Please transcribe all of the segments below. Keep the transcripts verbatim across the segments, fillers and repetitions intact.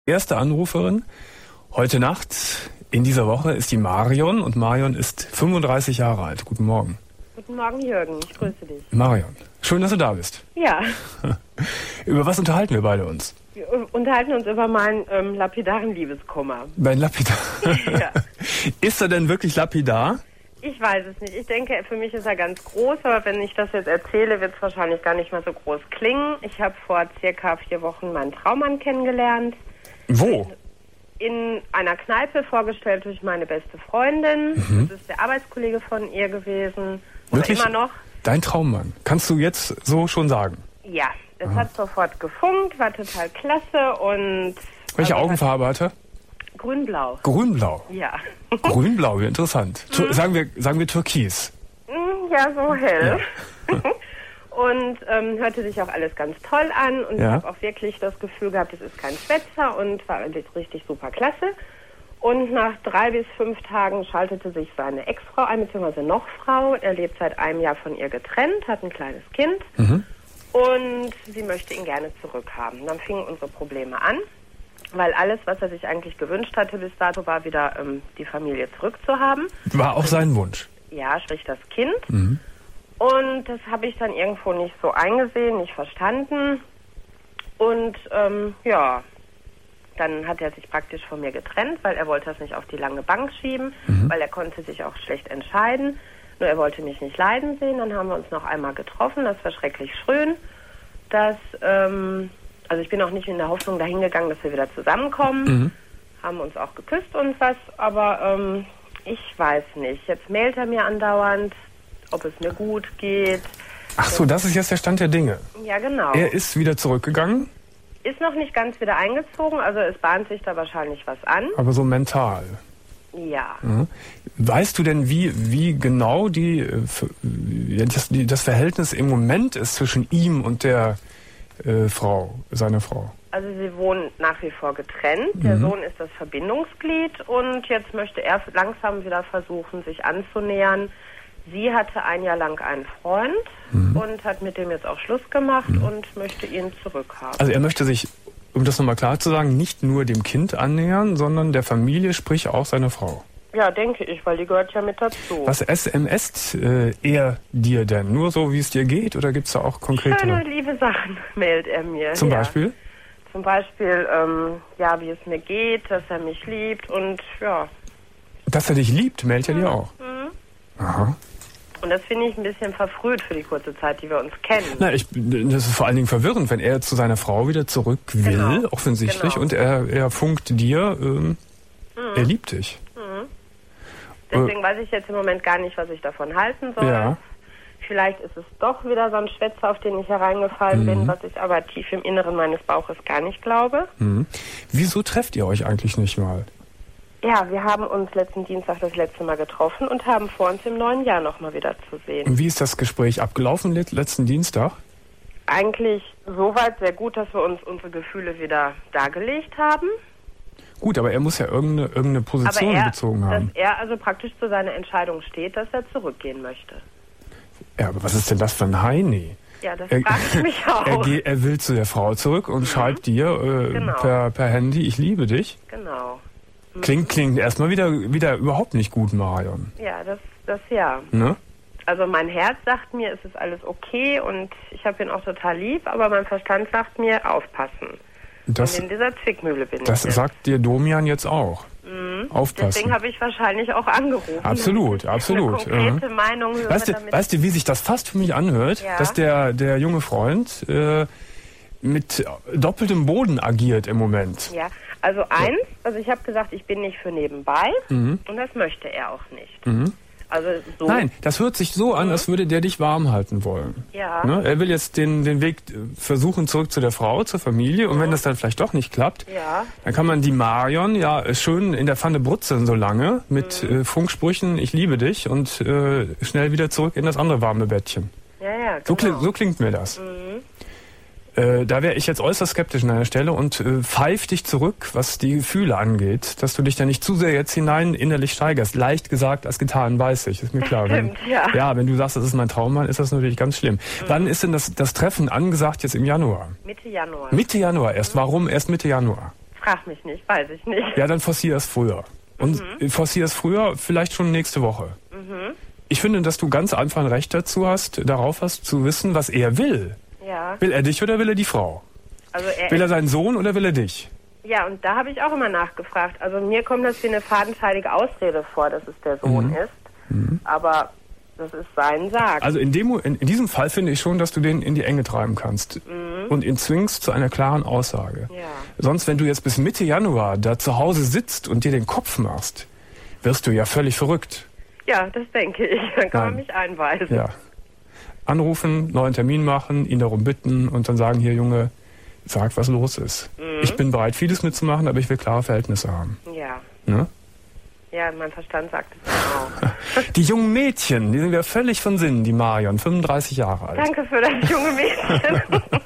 Erste Anruferin heute Nacht in dieser Woche ist die Marion und Marion ist fünfunddreißig Jahre alt. Guten Morgen. Guten Morgen, Jürgen. Ich grüße dich. Marion, schön, dass du da bist. Ja. Über was unterhalten wir beide uns? Wir unterhalten uns über meinen ähm, lapidaren Liebeskummer. Dein Lapidar? Ja. Ist er denn wirklich lapidar? Ich weiß es nicht. Ich denke, für mich ist er ganz groß, aber wenn ich das jetzt erzähle, wird es wahrscheinlich gar nicht mal so groß klingen. Ich habe vor circa vier Wochen meinen Traummann kennengelernt. Wo? In einer Kneipe, vorgestellt durch meine beste Freundin. Mhm. Das ist der Arbeitskollege von ihr gewesen. Oder Wirklich? immer noch. Dein Traummann. Kannst du jetzt so schon sagen? Ja, es Aha. hat sofort gefunkt, war total klasse und... Welche also Augenfarbe hat er? Grünblau. Grünblau. Ja. Grünblau, wie interessant. Tu- Mhm. Sagen wir, sagen wir Türkis. Mm, Ja, so hell. Ja. Und ähm, hörte sich auch alles ganz toll an. Und Ja. ich habe auch wirklich das Gefühl gehabt, es ist kein Schwätzer und war alles richtig super klasse. Und nach drei bis fünf Tagen schaltete sich seine Ex-Frau ein, beziehungsweise Nochfrau. Er lebt seit einem Jahr von ihr getrennt, hat ein kleines Kind. Mhm. Und sie möchte ihn gerne zurückhaben. Dann fingen unsere Probleme an, weil alles, was er sich eigentlich gewünscht hatte bis dato, war wieder ähm, die Familie zurückzuhaben. War auch sein Wunsch. Ja, sprich das Kind. Mhm. Und das habe ich dann irgendwo nicht so eingesehen, nicht verstanden. Und ähm, ja, dann hat er sich praktisch von mir getrennt, weil er wollte das nicht auf die lange Bank schieben, Mhm. weil er konnte sich auch schlecht entscheiden. Nur er wollte mich nicht leiden sehen. Dann haben wir uns noch einmal getroffen. Das war schrecklich schön. Dass, ähm, also ich bin auch nicht in der Hoffnung dahin gegangen, dass wir wieder zusammenkommen. Mhm. Haben uns auch geküsst und was. Aber ähm, ich weiß nicht. Jetzt mailt er mir andauernd, ob es mir gut geht. Ach so, das ist jetzt der Stand der Dinge. Ja, genau. Er ist wieder zurückgegangen, Ist noch nicht ganz wieder eingezogen, also es bahnt sich da wahrscheinlich was an. aber so mental. Ja. Mhm. Weißt du denn, wie, wie genau die, äh, f- ja, das, die, das Verhältnis im Moment ist zwischen ihm und der äh, Frau, seiner Frau? Also sie wohnen nach wie vor getrennt. Der Mhm. Sohn ist das Verbindungsglied und jetzt möchte er langsam wieder versuchen, sich anzunähern. Sie hatte ein Jahr lang einen Freund Mhm. und hat mit dem jetzt auch Schluss gemacht und möchte ihn zurückhaben. Also er möchte sich, um das nochmal klar zu sagen, nicht nur dem Kind annähern, sondern der Familie, sprich auch seiner Frau. Ja, denke ich, weil die gehört ja mit dazu. Was S M S äh, er dir denn? Nur so, wie es dir geht? Oder gibt es da auch konkrete... Schöne, liebe Sachen mailt er mir. Zum ja. Beispiel? Zum Beispiel, ähm, ja, wie es mir geht, dass er mich liebt und ja. Dass er dich liebt, meldet er dir auch. Mhm. Aha. Und das finde ich ein bisschen verfrüht für die kurze Zeit, die wir uns kennen. Na, ich, das ist vor allen Dingen verwirrend, wenn er zu seiner Frau wieder zurück will, Genau. offensichtlich, Genau. und er, er funkt dir, ähm, er liebt dich. Mhm. Deswegen weiß ich jetzt im Moment gar nicht, was ich davon halten soll. Ja. Vielleicht ist es doch wieder so ein Schwätzer, auf den ich hereingefallen Mhm. bin, was ich aber tief im Inneren meines Bauches gar nicht glaube. Mhm. Wieso trefft ihr euch eigentlich nicht mal? Ja, wir haben uns letzten Dienstag das letzte Mal getroffen und haben vor, uns im neuen Jahr nochmal wieder zu sehen. Und wie ist das Gespräch abgelaufen let- letzten Dienstag? Eigentlich soweit sehr gut, dass wir uns unsere Gefühle wieder dargelegt haben. Gut, aber er muss ja irgendeine, irgendeine Position aber er, bezogen haben. dass er also praktisch zu seiner Entscheidung steht, dass er zurückgehen möchte. Ja, aber was ist denn das für ein Heini? Ja, das Er, frage ich mich auch. er, ge- er will zu der Frau zurück und schreibt dir äh, Genau. per, per Handy, ich liebe dich. Genau. Mhm. Klingt, klingt erstmal wieder, wieder überhaupt nicht gut, Marion. Ja, das, das ja. Ne? Also mein Herz sagt mir, es ist alles okay und ich habe ihn auch total lieb, aber mein Verstand sagt mir, aufpassen. Das, und in dieser Zwickmühle bin das ich jetzt. sagt dir Domian jetzt auch. Mhm. Aufpassen. Deswegen habe ich wahrscheinlich auch angerufen. Absolut, damit ich absolut. Eine konkrete Meinung höre, Weißt du, damit weißt du, wie sich das fast für mich anhört, Ja. dass der, der junge Freund äh, mit doppeltem Boden agiert im Moment? Ja, also eins, also ich habe gesagt, ich bin nicht für nebenbei Mhm. und das möchte er auch nicht. Mhm. Also so. Nein, das hört sich so an, als würde der dich warm halten wollen. Ja. Ne? Er will jetzt den, den Weg äh, versuchen zurück zu der Frau, zur Familie. Und wenn das dann vielleicht doch nicht klappt, Ja. dann kann man die Marion ja schön in der Pfanne brutzeln so lange mit Mhm. äh, Funksprüchen, ich liebe dich, und äh, schnell wieder zurück in das andere warme Bettchen. Ja, ja, genau. So, kli- so klingt mir das. Mhm. Äh, da wäre ich jetzt äußerst skeptisch an deiner Stelle und äh, pfeif dich zurück, was die Gefühle angeht, dass du dich da nicht zu sehr jetzt hinein innerlich steigerst. Leicht gesagt als getan, weiß ich, ist mir klar. Stimmt, wenn, ja. ja, wenn du sagst, das ist mein Traummann, ist das natürlich ganz schlimm. Mhm. Wann ist denn das, das Treffen angesagt jetzt im Januar? Mitte Januar. Mitte Januar erst. Warum erst Mitte Januar? Frag mich nicht, weiß ich nicht. Ja, dann forcier es früher. Und mhm. forcier es früher, vielleicht schon nächste Woche. Mhm. Ich finde, dass du ganz einfach ein Recht dazu hast, darauf hast, zu wissen, was er will. Ja. Will er dich oder will er die Frau? Also er will er seinen Sohn oder will er dich? Ja, und da habe ich auch immer nachgefragt. Also mir kommt das wie eine fadenscheidige Ausrede vor, dass es der Sohn mhm. ist. Mhm. Aber das ist sein Sarg. Also in, dem, in, in diesem Fall finde ich schon, dass du den in die Enge treiben kannst. Mhm. Und ihn zwingst zu einer klaren Aussage. Ja. Sonst, wenn du jetzt bis Mitte Januar da zu Hause sitzt und dir den Kopf machst, wirst du ja völlig verrückt. Ja, das denke ich. Dann kann Nein. man mich einweisen. Ja. Anrufen, neuen Termin machen, ihn darum bitten und dann sagen, hier Junge, sag, was los ist. Mhm. Ich bin bereit, vieles mitzumachen, aber ich will klare Verhältnisse haben. Ja. Ne? Ja, mein Verstand sagt es mir auch. Die jungen Mädchen, die sind ja völlig von Sinnen, die Marion, fünfunddreißig Jahre alt. Danke für das junge Mädchen.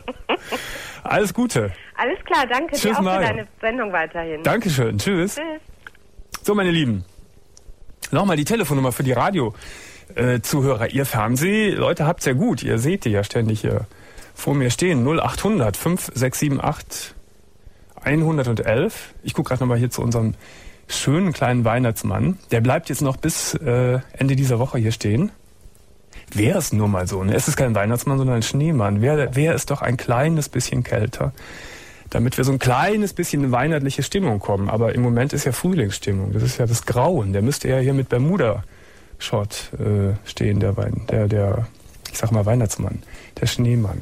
Alles Gute. Alles klar, danke Tschüss, dir auch Marion. für deine Sendung weiterhin. Dankeschön, tschüss. Tschüss. So, meine Lieben, nochmal die Telefonnummer für die Radio-Zuhörer. Ihr Fernseh-Leute habt's ja gut, ihr seht die ja ständig hier vor mir stehen. null achthundert fünf sechs sieben acht hundertelf. Ich gucke gerade nochmal hier zu unserem schönen kleinen Weihnachtsmann. Der bleibt jetzt noch bis äh, Ende dieser Woche hier stehen. Wäre es nur mal so, ne? Es ist kein Weihnachtsmann, sondern ein Schneemann. Wäre wär es doch ein kleines bisschen kälter, damit wir so ein kleines bisschen in weihnachtliche Stimmung kommen. Aber im Moment ist ja Frühlingsstimmung. Das ist ja das Grauen. Der müsste ja hier mit Bermuda-Short äh, stehen, der, Wein, der, der, ich sag mal Weihnachtsmann, der Schneemann.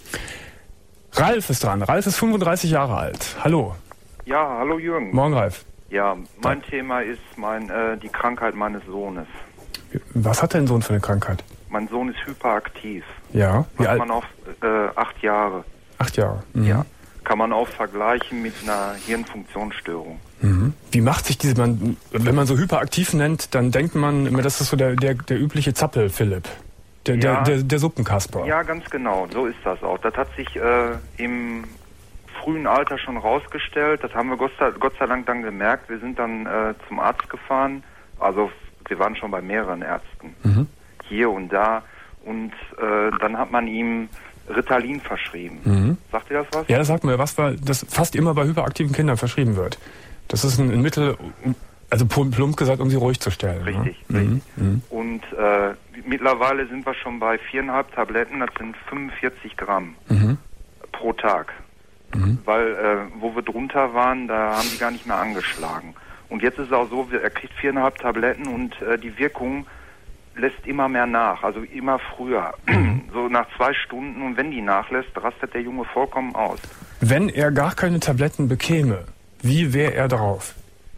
Ralf ist dran. Ralf ist fünfunddreißig Jahre alt. Hallo. Ja, hallo Jürgen. Morgen, Ralf. Ja, mein ja. Thema ist mein, äh, die Krankheit meines Sohnes. Was hat dein Sohn für eine Krankheit? Mein Sohn ist hyperaktiv. Ja. Wie Hat alt? man auf äh, acht Jahre. Acht Jahre. Mhm. Ja. Kann man auch vergleichen mit einer Hirnfunktionsstörung. Mhm. Wie macht sich diese, man, wenn man so hyperaktiv nennt, dann denkt man immer, das ist so der, der, der übliche Zappel-Philipp. Der, ja. der, der, der Suppenkasper. Ja, ganz genau. So ist das auch. Das hat sich äh, im frühen Alter schon rausgestellt. Das haben wir Gott sei, Gott sei Dank dann gemerkt. Wir sind dann äh, zum Arzt gefahren. Also wir waren schon bei mehreren Ärzten. Mhm. Hier und da. Und äh, dann hat man ihm Ritalin verschrieben. Mhm. Sagt ihr das was? Ja, das sagt mir was, weil das fast immer bei hyperaktiven Kindern verschrieben wird. Das ist ein, ein Mittel, also plump gesagt, um sie ruhig zu stellen. Richtig, ne? richtig. Mhm. Und äh, mittlerweile sind wir schon bei viereinhalb Tabletten, das sind fünfundvierzig Gramm mhm. pro Tag. Mhm. Weil, äh, wo wir drunter waren, da haben die gar nicht mehr angeschlagen. Und jetzt ist es auch so, er kriegt viereinhalb Tabletten und äh, die Wirkung lässt immer mehr nach, also immer früher. Mhm. So nach zwei Stunden, und wenn die nachlässt, rastet der Junge vollkommen aus. Wenn er gar keine Tabletten bekäme, wie wäre er drauf?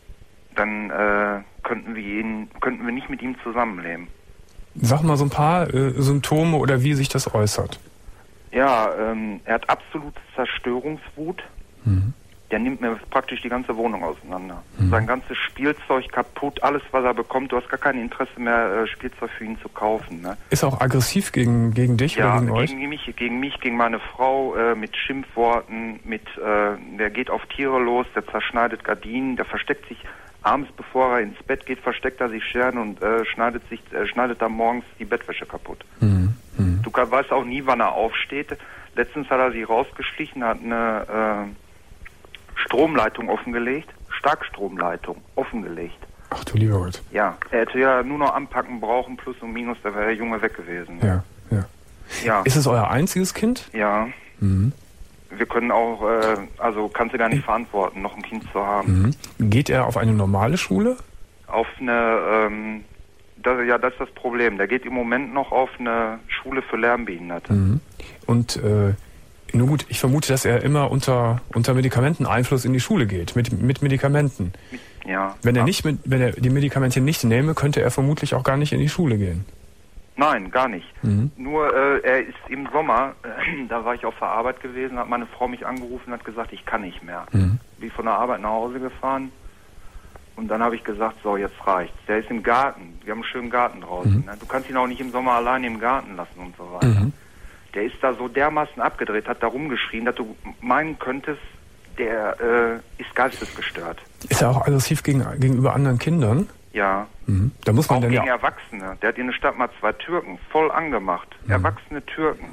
Dann äh, könnten wir ihn, könnten wir nicht mit ihm zusammenleben. Sag mal so ein paar äh, Symptome oder wie sich das äußert. Ja, ähm, er hat absolute Zerstörungswut. Mhm. Der nimmt mir praktisch die ganze Wohnung auseinander. Mhm. Sein ganzes Spielzeug kaputt, alles was er bekommt. Du hast gar kein Interesse mehr, äh, Spielzeug für ihn zu kaufen. Ne? Ist er auch aggressiv gegen, gegen dich ja, oder gegen, gegen euch? mich, gegen mich, gegen meine Frau, äh, mit Schimpfworten, mit, äh, der geht auf Tiere los, der zerschneidet Gardinen, der versteckt sich abends, bevor er ins Bett geht, versteckt er sich Scheren und äh, schneidet sich, äh, schneidet dann morgens die Bettwäsche kaputt. Mhm. Mhm. Du kann, weißt auch nie, wann er aufsteht. Letztens hat er sich rausgeschlichen, hat eine äh, Stromleitung offengelegt, Starkstromleitung offengelegt. Ach du lieber Gott. Ja, er hätte ja nur noch anpacken brauchen, Plus und Minus, da wäre der Junge weg gewesen. Ja, ja. Ja. Ist es euer einziges Kind? Ja. Mhm. Wir können auch, äh, also kannst du gar nicht verantworten, noch ein Kind zu haben. Mhm. Geht er auf eine normale Schule? Auf eine, ähm, das, ja, das ist das Problem. Der geht im Moment noch auf eine Schule für Lernbehinderte. Mhm. Und, äh, nun gut, ich vermute, dass er immer unter, unter Medikamenteneinfluss in die Schule geht, mit, mit Medikamenten. Ja. Wenn er nicht mit, wenn er die Medikamente nicht nehme, könnte er vermutlich auch gar nicht in die Schule gehen. Nein, gar nicht. Mhm. Nur, äh, er ist im Sommer, äh, da war ich auf der Arbeit gewesen, hat meine Frau mich angerufen und hat gesagt, ich kann nicht mehr. Mhm. Bin von der Arbeit nach Hause gefahren und dann habe ich gesagt, so, jetzt reicht's. Der ist im Garten, wir haben einen schönen Garten draußen. Mhm. Ne? Du kannst ihn auch nicht im Sommer alleine im Garten lassen und so weiter. Mhm. Der ist da so dermaßen abgedreht, hat da rumgeschrien, dass du meinen könntest, der äh, ist geistesgestört. Ist er auch aggressiv gegen, gegenüber anderen Kindern? Ja. Mhm. Da muss man auch dann gegen ja Erwachsene. Der hat in der Stadt mal zwei Türken voll angemacht. Mhm. Erwachsene Türken. Mhm.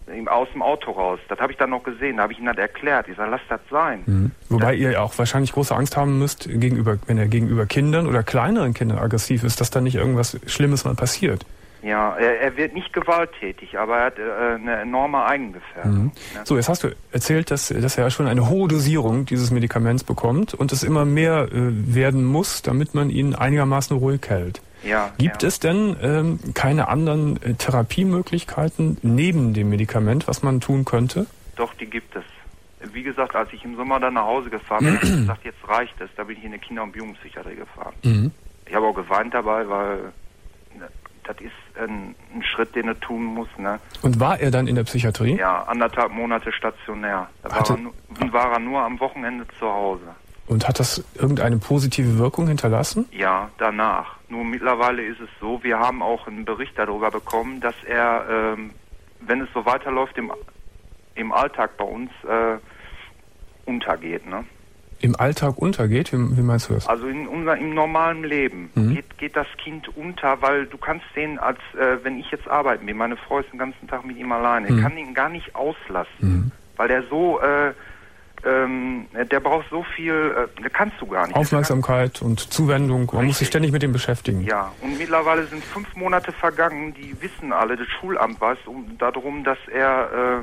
aus dem Auto raus. Das habe ich dann noch gesehen, da habe ich ihm das erklärt. Ich sage, lass das sein. Mhm. Wobei das, ihr auch wahrscheinlich große Angst haben müsst, gegenüber, wenn er gegenüber Kindern oder kleineren Kindern aggressiv ist, dass da nicht irgendwas Schlimmes mal passiert. Ja, er, er wird nicht gewalttätig, aber er hat äh, eine enorme Eigengefährdung. Mhm. Ne? So, jetzt hast du erzählt, dass, dass er schon eine hohe Dosierung dieses Medikaments bekommt und es immer mehr äh, werden muss, damit man ihn einigermaßen ruhig hält. Ja, Gibt ja. es denn ähm, keine anderen äh, Therapiemöglichkeiten neben dem Medikament, was man tun könnte? Doch, die gibt es. Wie gesagt, als ich im Sommer dann nach Hause gefahren bin, habe ich gesagt, jetzt reicht es. Da bin ich in eine Kinder- und Jugendpsychiatrie gefahren. Mhm. Ich habe auch geweint dabei, weil ne, das ist ein, ein Schritt, den er tun muss. Ne? Und war er dann in der Psychiatrie? Ja, anderthalb Monate stationär. Da war Hatte- er, nu- war er nur am Wochenende zu Hause. Und hat das irgendeine positive Wirkung hinterlassen? Ja, danach. Nur mittlerweile ist es so, wir haben auch einen Bericht darüber bekommen, dass er, ähm, wenn es so weiterläuft, im, im Alltag bei uns äh, untergeht. Ne? Im Alltag untergeht? Wie, wie meinst du das? Also in unser, im normalen Leben Mhm. geht, geht das Kind unter, weil du kannst sehen, als äh, wenn ich jetzt arbeiten bin, meine Frau ist den ganzen Tag mit ihm alleine, Mhm. ich kann ihn gar nicht auslassen, Mhm. weil der so, äh, ähm, der braucht so viel, äh, das kannst du gar nicht. Aufmerksamkeit und Zuwendung. Man muss sich Richtig. ständig mit dem beschäftigen. Ja, und mittlerweile sind fünf Monate vergangen, die wissen alle, das Schulamt weiß um, darum, dass er,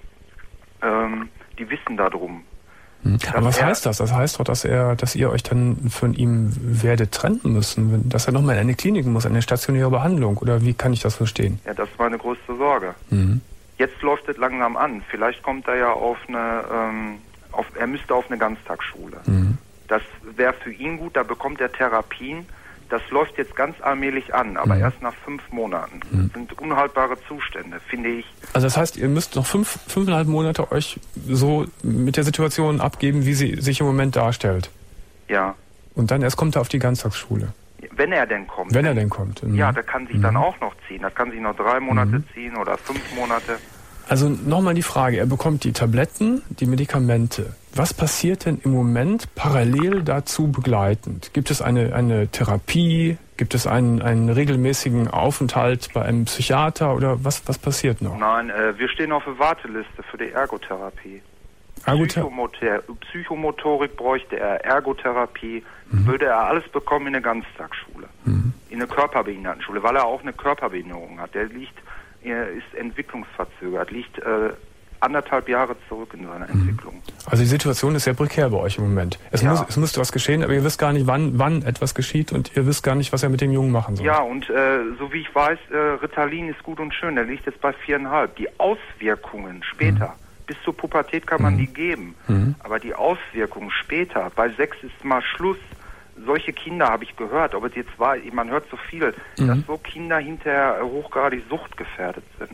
äh, ähm, die wissen darum. Mhm. Aber was er- heißt das? Das heißt doch, dass er, dass ihr euch dann von ihm werdet trennen müssen, wenn, dass er nochmal in eine Klinik muss, eine stationäre Behandlung. Oder wie kann ich das verstehen? Ja, das ist meine größte Sorge. Mhm. Jetzt läuft es langsam an. Vielleicht kommt er ja auf eine, ähm, auf, er müsste auf eine Ganztagsschule. Mhm. Das wäre für ihn gut, da bekommt er Therapien. Das läuft jetzt ganz allmählich an, aber Mhm. erst nach fünf Monaten. Mhm. Das sind unhaltbare Zustände, finde ich. Also das heißt, ihr müsst noch fünf, fünfeinhalb Monate euch so mit der Situation abgeben, wie sie sich im Moment darstellt. Ja, Und dann erst kommt er auf die Ganztagsschule. wenn er denn kommt. Wenn er denn kommt. Mhm. Ja, der kann sich Mhm. dann auch noch ziehen. Das kann sich noch drei Monate ziehen oder fünf Monate. Also nochmal die Frage, er bekommt die Tabletten, die Medikamente. Was passiert denn im Moment parallel dazu begleitend? Gibt es eine, eine Therapie? Gibt es einen, einen regelmäßigen Aufenthalt bei einem Psychiater oder was, was passiert noch? Nein, äh, wir stehen auf der Warteliste für die Ergotherapie. Ergother- Psychomotor Psychomotorik bräuchte er, Ergotherapie, Mhm. würde er alles bekommen in eine Ganztagsschule, Mhm. in eine Körperbehindertenschule, weil er auch eine Körperbehinderung hat. Der liegt, er ist entwicklungsverzögert, liegt äh, anderthalb Jahre zurück in seiner Entwicklung. Also die Situation ist sehr prekär bei euch im Moment. Es, Ja. muss, es müsste was geschehen, aber ihr wisst gar nicht, wann, wann etwas geschieht und ihr wisst gar nicht, was ihr mit dem Jungen machen sollt. Ja, und äh, so wie ich weiß, äh, Ritalin ist gut und schön, der liegt jetzt bei viereinhalb. Die Auswirkungen später, bis zur Pubertät kann man die geben, Mhm. aber die Auswirkungen später, bei sechs ist mal Schluss. Solche Kinder habe ich gehört, ob es jetzt war, man hört so viel, Mhm. dass so Kinder hinterher hochgradig suchtgefährdet sind.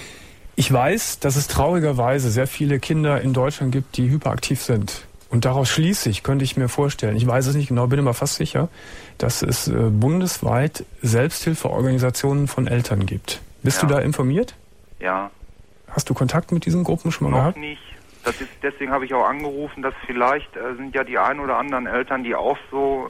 Ich weiß, dass es traurigerweise sehr viele Kinder in Deutschland gibt, die hyperaktiv sind. Und daraus schließe ich, könnte ich mir vorstellen, ich weiß es nicht genau, bin aber fast sicher, dass es äh, bundesweit Selbsthilfeorganisationen von Eltern gibt. Bist Ja. du da informiert? Ja, Hast du Kontakt mit diesen Gruppen schon mal noch gehabt? nicht. Das ist, deswegen habe ich auch angerufen, dass vielleicht äh, sind ja die ein oder anderen Eltern, die auch so,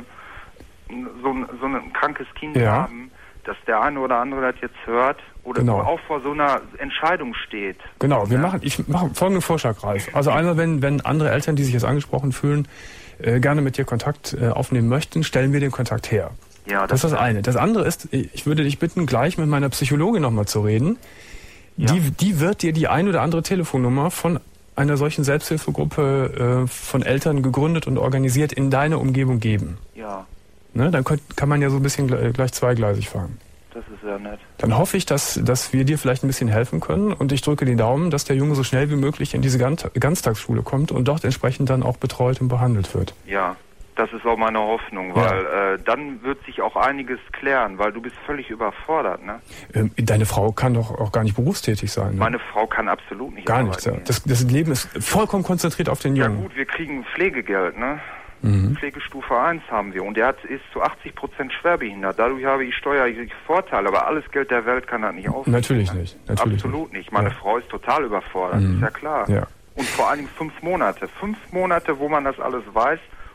äh, so, ein- so ein krankes Kind Ja. haben, dass der eine oder andere das jetzt hört oder Genau. auch vor so einer Entscheidung steht. Genau, wir Ja. machen, ich mache folgenden Vorschlag, Ralf. Also einmal, wenn, wenn andere Eltern, die sich jetzt angesprochen fühlen, äh, gerne mit dir Kontakt äh, aufnehmen möchten, stellen wir den Kontakt her. Ja, Das ist das eine. Das andere ist, ich würde dich bitten, gleich mit meiner Psychologin nochmal zu reden. Ja. Die, die wird dir die ein oder andere Telefonnummer von einer solchen Selbsthilfegruppe äh, von Eltern gegründet und organisiert in deine Umgebung geben. Ja, Ne? Dann könnt, kann man ja so ein bisschen gle- gleich zweigleisig fahren. das ist sehr nett. Dann hoffe ich, dass, dass wir dir vielleicht ein bisschen helfen können und ich drücke die Daumen, dass der Junge so schnell wie möglich in diese Gan- Ganztagsschule kommt und dort entsprechend dann auch betreut und behandelt wird. Ja, das ist auch meine Hoffnung, Ja. weil äh, dann wird sich auch einiges klären, weil du bist völlig überfordert, ne? Ähm, deine Frau kann doch auch gar nicht berufstätig sein. Ne? Meine Frau kann absolut nicht Gar arbeiten nichts. Ja. gehen. Das, das Leben ist vollkommen konzentriert auf den Ja Jungen. gut, wir kriegen Pflegegeld, ne? Mhm. Pflegestufe eins haben wir und der hat, ist zu achtzig Prozent schwerbehindert. Dadurch habe ich steuerliche Vorteile, aber alles Geld der Welt kann das nicht aufnehmen. Natürlich nicht. Natürlich Absolut nicht. Meine Ja. Frau ist total überfordert, Mhm. ist ja klar. Ja. Und vor allen Dingen fünf Monate. Fünf Monate, wo man das alles weiß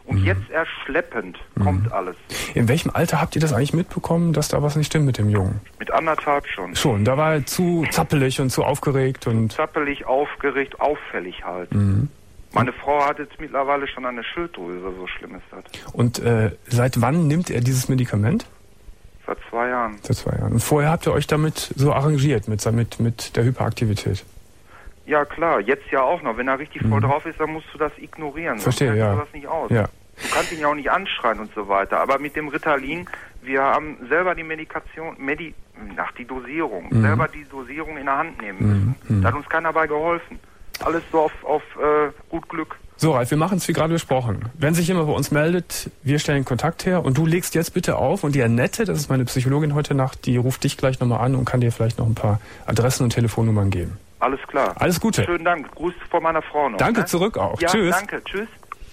Und Mhm. jetzt erst schleppend Mhm. kommt alles. In welchem Alter habt ihr das eigentlich mitbekommen, dass da was nicht stimmt mit dem Jungen? Mit anderthalb schon. Schon, da war er zu zappelig und zu aufgeregt und... Zappelig, aufgeregt, auffällig halt. Mhm. Meine Frau hat jetzt mittlerweile schon eine Schilddrüse, so schlimm ist das. Und äh, seit wann nimmt er dieses Medikament? Seit zwei Jahren. Seit zwei Jahren. Und vorher habt ihr euch damit so arrangiert, mit, mit, mit der Hyperaktivität? Ja klar, jetzt ja auch noch. Wenn er richtig voll Mhm. drauf ist, dann musst du das ignorieren. Verstehe, Sonst hältst ja. du das nicht aus. Ja. Du kannst ihn ja auch nicht anschreien und so weiter. Aber mit dem Ritalin, wir haben selber die Medikation, Medi, ach die Dosierung, Mhm. selber die Dosierung in der Hand nehmen müssen. Mhm. Mhm. Da hat uns keiner bei geholfen. Alles so auf, auf äh, gut Glück. So, Ralf, wir machen es wie gerade besprochen. Wenn sich jemand bei uns meldet, wir stellen Kontakt her und du legst jetzt bitte auf und die Annette, das ist meine Psychologin heute Nacht, die ruft dich gleich nochmal an und kann dir vielleicht noch ein paar Adressen und Telefonnummern geben. Alles klar. Alles Gute. Schönen Dank. Gruß von meiner Frau noch. Danke ne? zurück auch. Ja, Tschüss. danke. Tschüss.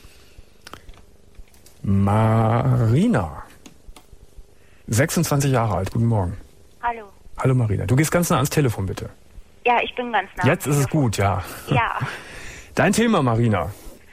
Marina. sechsundzwanzig Jahre alt. Guten Morgen. Hallo. Hallo Marina. Du gehst ganz nah ans Telefon, bitte. Ja, ich bin ganz nah. Jetzt ist es gut, ja. Ja. Dein Thema, Marina.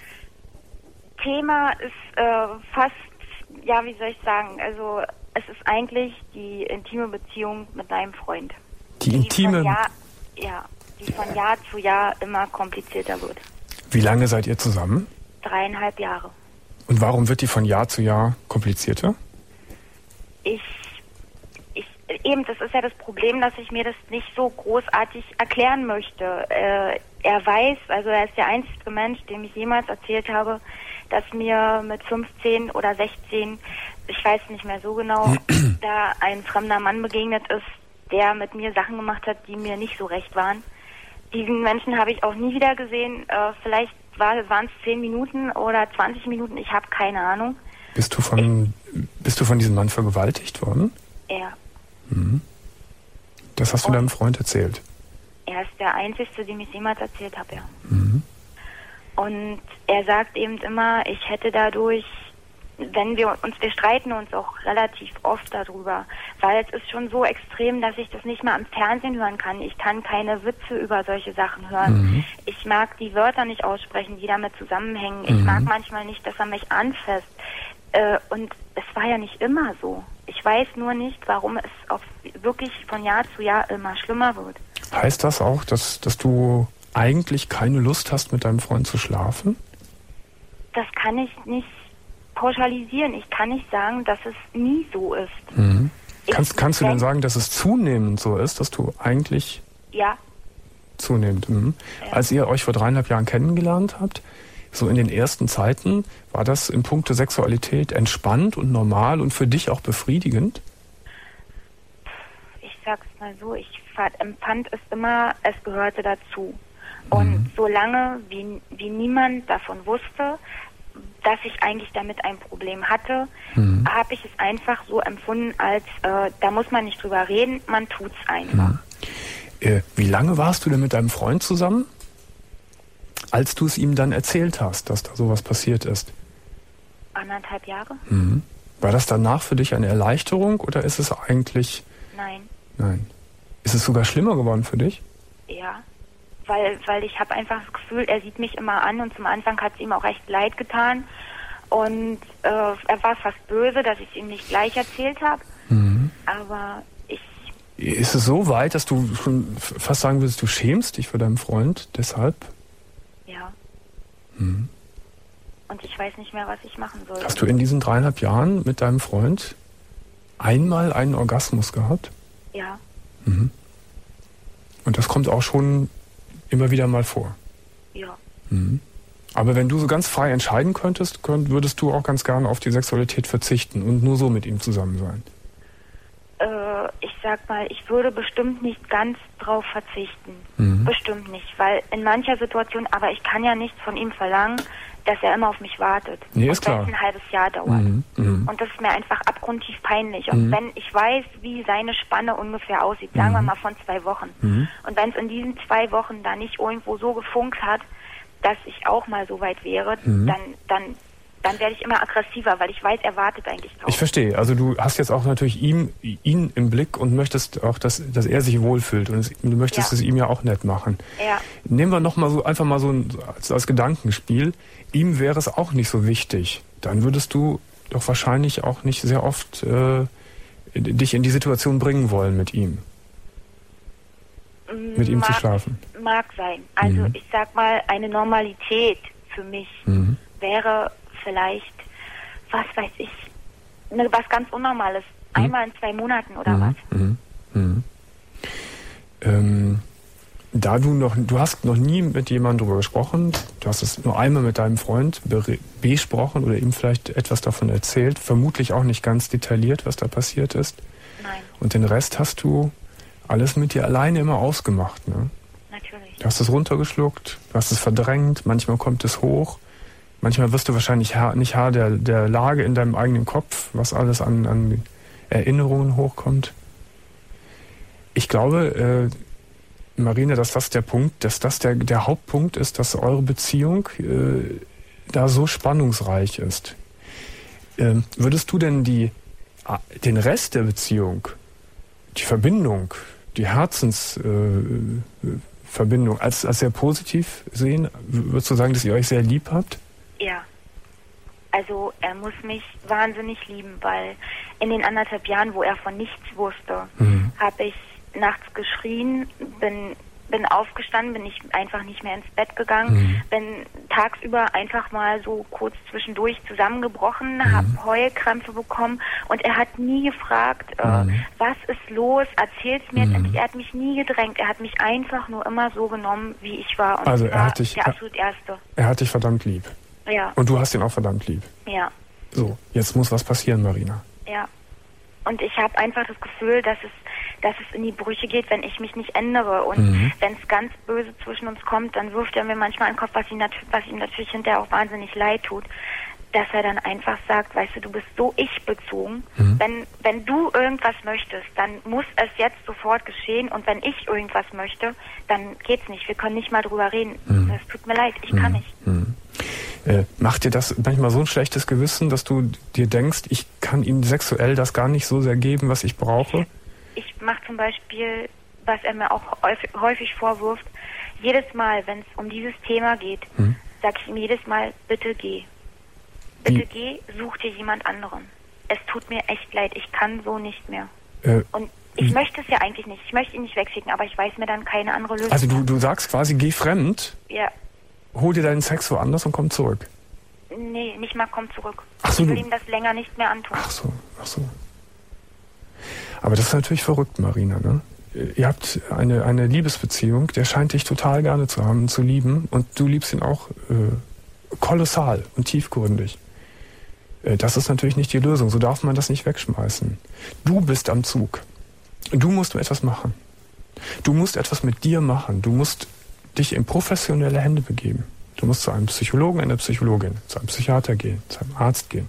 Thema ist äh, fast, ja, wie soll ich sagen, also es ist eigentlich die intime Beziehung mit deinem Freund. Die intime... Von Jahr, ja, die von Jahr zu Jahr immer komplizierter wird. Wie lange seid ihr zusammen? Dreieinhalb Jahre. Und warum wird die von Jahr zu Jahr komplizierter? Ich, ich, eben, das ist ja das Problem, dass ich mir das nicht so großartig erklären möchte. Äh, er weiß, also er ist der einzige Mensch, dem ich jemals erzählt habe, dass mir mit fünfzehn oder sechzehn, ich weiß nicht mehr so genau, da ein fremder Mann begegnet ist, der mit mir Sachen gemacht hat, die mir nicht so recht waren. Diesen Menschen habe ich auch nie wieder gesehen. Äh, vielleicht war, waren es zehn Minuten oder zwanzig Minuten, ich habe keine Ahnung. Bist du von, bist du von diesem Mann vergewaltigt worden? Er. Mhm. Das hast du Und deinem Freund erzählt? Er ist der Einzige, dem ich jemals erzählt habe, ja. Mhm. Und er sagt eben immer, ich hätte dadurch, wenn wir uns, wir streiten uns auch relativ oft darüber, weil es ist schon so extrem, dass ich das nicht mal am Fernsehen hören kann. Ich kann keine Witze über solche Sachen hören. Mhm. Ich mag die Wörter nicht aussprechen, die damit zusammenhängen. Ich Mhm. mag manchmal nicht, dass er mich anfasst. Äh, und es war ja nicht immer so. Ich weiß nur nicht, warum es auf wirklich von Jahr zu Jahr immer schlimmer wird. Heißt das auch, dass, dass du eigentlich keine Lust hast, mit deinem Freund zu schlafen? Das kann ich nicht pauschalisieren. Ich kann nicht sagen, dass es nie so ist. Mhm. Ich Kannst, kannst du denn denk- sagen, dass es zunehmend so ist, dass du eigentlich Ja, zunehmend, mhm. Ja. Als ihr euch vor dreieinhalb Jahren kennengelernt habt, so in den ersten Zeiten, war das in puncto Sexualität entspannt und normal und für dich auch befriedigend? ich sag's mal so, ich fa- empfand es immer, es gehörte dazu. Und Mhm. solange wie, wie niemand davon wusste, dass ich eigentlich damit ein Problem hatte, Mhm. habe ich es einfach so empfunden, als äh, da muss man nicht drüber reden, man tut's einfach. Mhm. Äh, wie lange warst du denn mit deinem Freund zusammen, als du es ihm dann erzählt hast, dass da sowas passiert ist? Anderthalb Jahre? Mhm. War das danach für dich eine Erleichterung oder ist es eigentlich... Nein. Nein. Ist es sogar schlimmer geworden für dich? Ja, weil, weil ich habe einfach das Gefühl, er sieht mich immer an und zum Anfang hat es ihm auch echt leid getan und äh, er war fast böse, dass ich es ihm nicht gleich erzählt habe, Mhm. aber ich, Ist es so weit, dass du schon f- fast sagen würdest, du schämst dich für deinen Freund deshalb? ja, Mhm. und ich weiß nicht mehr, was ich machen soll. Hast du in diesen dreieinhalb Jahren mit deinem Freund einmal einen Orgasmus gehabt? Ja, Mhm. Und das kommt auch schon immer wieder mal vor. ja, Mhm. Aber wenn du so ganz frei entscheiden könntest, könnt, würdest du auch ganz gerne auf die Sexualität verzichten und nur so mit ihm zusammen sein. äh, ich sag mal, ich würde bestimmt nicht ganz drauf verzichten. Mhm. Bestimmt nicht, weil in mancher Situation, aber ich kann ja nichts von ihm verlangen, dass er immer auf mich wartet. Nee, ist und wenn klar. es ein halbes Jahr dauert. Mhm. Mhm. Und das ist mir einfach abgrundtief peinlich. Und Mhm. wenn ich weiß, wie seine Spanne ungefähr aussieht, sagen wir Mhm. mal von zwei Wochen, Mhm. und wenn es in diesen zwei Wochen da nicht irgendwo so gefunkt hat, dass ich auch mal so weit wäre, Mhm. dann, dann dann werde ich immer aggressiver, weil ich weiß, er wartet eigentlich drauf. Ich verstehe. Also du hast jetzt auch natürlich ihm, ihn im Blick und möchtest auch, dass, dass er sich wohlfühlt. Und es, du möchtest ja. es ihm ja auch nett machen. Ja. Nehmen wir noch mal so einfach mal so ein, als, als Gedankenspiel. Ihm wäre es auch nicht so wichtig. Dann würdest du doch wahrscheinlich auch nicht sehr oft äh, dich in die Situation bringen wollen mit ihm. Mit ihm mag, zu schlafen. Mag sein. Also mhm. ich sag mal, eine Normalität für mich mhm. wäre vielleicht, was weiß ich, ne, was ganz Unnormales. Mhm. Einmal in zwei Monaten oder mhm. was. Mhm. Mhm. Ähm, da du noch, du hast noch nie mit jemandem darüber gesprochen, du hast es nur einmal mit deinem Freund be- besprochen oder ihm vielleicht etwas davon erzählt, vermutlich auch nicht ganz detailliert, was da passiert ist. Nein. Und den Rest hast du alles mit dir alleine immer ausgemacht, ne? Natürlich. Du hast es runtergeschluckt, du hast es verdrängt, manchmal kommt es hoch. Manchmal wirst du wahrscheinlich Herr, nicht Herr der, der Lage in deinem eigenen Kopf, was alles an, an Erinnerungen hochkommt. Ich glaube, äh, Marina, dass das der Punkt, dass das der, der Hauptpunkt ist, dass eure Beziehung äh, da so spannungsreich ist. Ähm, würdest du denn die, den Rest der Beziehung, die Verbindung, die Herzensverbindung äh, als, als sehr positiv sehen? Würdest du sagen, dass ihr euch sehr lieb habt? Ja. Also er muss mich wahnsinnig lieben, weil in den anderthalb Jahren, wo er von nichts wusste, mhm. habe ich nachts geschrien, bin, bin aufgestanden, bin ich einfach nicht mehr ins Bett gegangen, mhm. bin tagsüber einfach mal so kurz zwischendurch zusammengebrochen, mhm. habe Heulkrämpfe bekommen und er hat nie gefragt, mhm. äh, was ist los, erzähl's mir mhm. jetzt endlich. Er hat mich nie gedrängt, er hat mich einfach nur immer so genommen, wie ich war und also er war hat dich, der absolut er, Erste. Er hat dich verdammt lieb. Ja. Und du hast ihn auch verdammt lieb. Ja. So, jetzt muss was passieren, Marina. Ja. Und ich habe einfach das Gefühl, dass es, dass es in die Brüche geht, wenn ich mich nicht ändere. Und mhm. wenn es ganz böse zwischen uns kommt, dann wirft er mir manchmal einen Kopf, was ihm, nat- was ihm natürlich hinterher auch wahnsinnig leid tut, dass er dann einfach sagt, weißt du, du bist so ich-bezogen. Mhm. Wenn, wenn du irgendwas möchtest, dann muss es jetzt sofort geschehen. Und wenn ich irgendwas möchte, dann geht's nicht. Wir können nicht mal drüber reden. Mhm. Es tut mir leid, ich mhm. kann nicht. Mhm. Äh, macht dir das manchmal so ein schlechtes Gewissen, dass du dir denkst, ich kann ihm sexuell das gar nicht so sehr geben, was ich brauche? Ich mache zum Beispiel, was er mir auch häufig, häufig vorwirft, jedes Mal, wenn es um dieses Thema geht, hm. sage ich ihm jedes Mal, bitte geh. Bitte Wie? geh, such dir jemand anderen. Es tut mir echt leid, ich kann so nicht mehr. Äh, Und ich möchte es ja eigentlich nicht. Ich möchte ihn nicht wegschicken, aber ich weiß mir dann keine andere Lösung. Also du, du sagst quasi, geh fremd? Ja. Hol dir deinen Sex woanders und komm zurück. Nee, nicht mal komm zurück. Ach so, ich will du... ihm das länger nicht mehr antun. Ach so, ach so. Aber das ist natürlich verrückt, Marina, ne? Ihr habt eine, eine Liebesbeziehung, der scheint dich total gerne zu haben und zu lieben und du liebst ihn auch äh, kolossal und tiefgründig. Äh, das ist natürlich nicht die Lösung, so darf man das nicht wegschmeißen. Du bist am Zug. Du musst etwas machen. Du musst etwas mit dir machen. Du musst dich in professionelle Hände begeben. Du musst zu einem Psychologen, einer Psychologin, zu einem Psychiater gehen, zu einem Arzt gehen.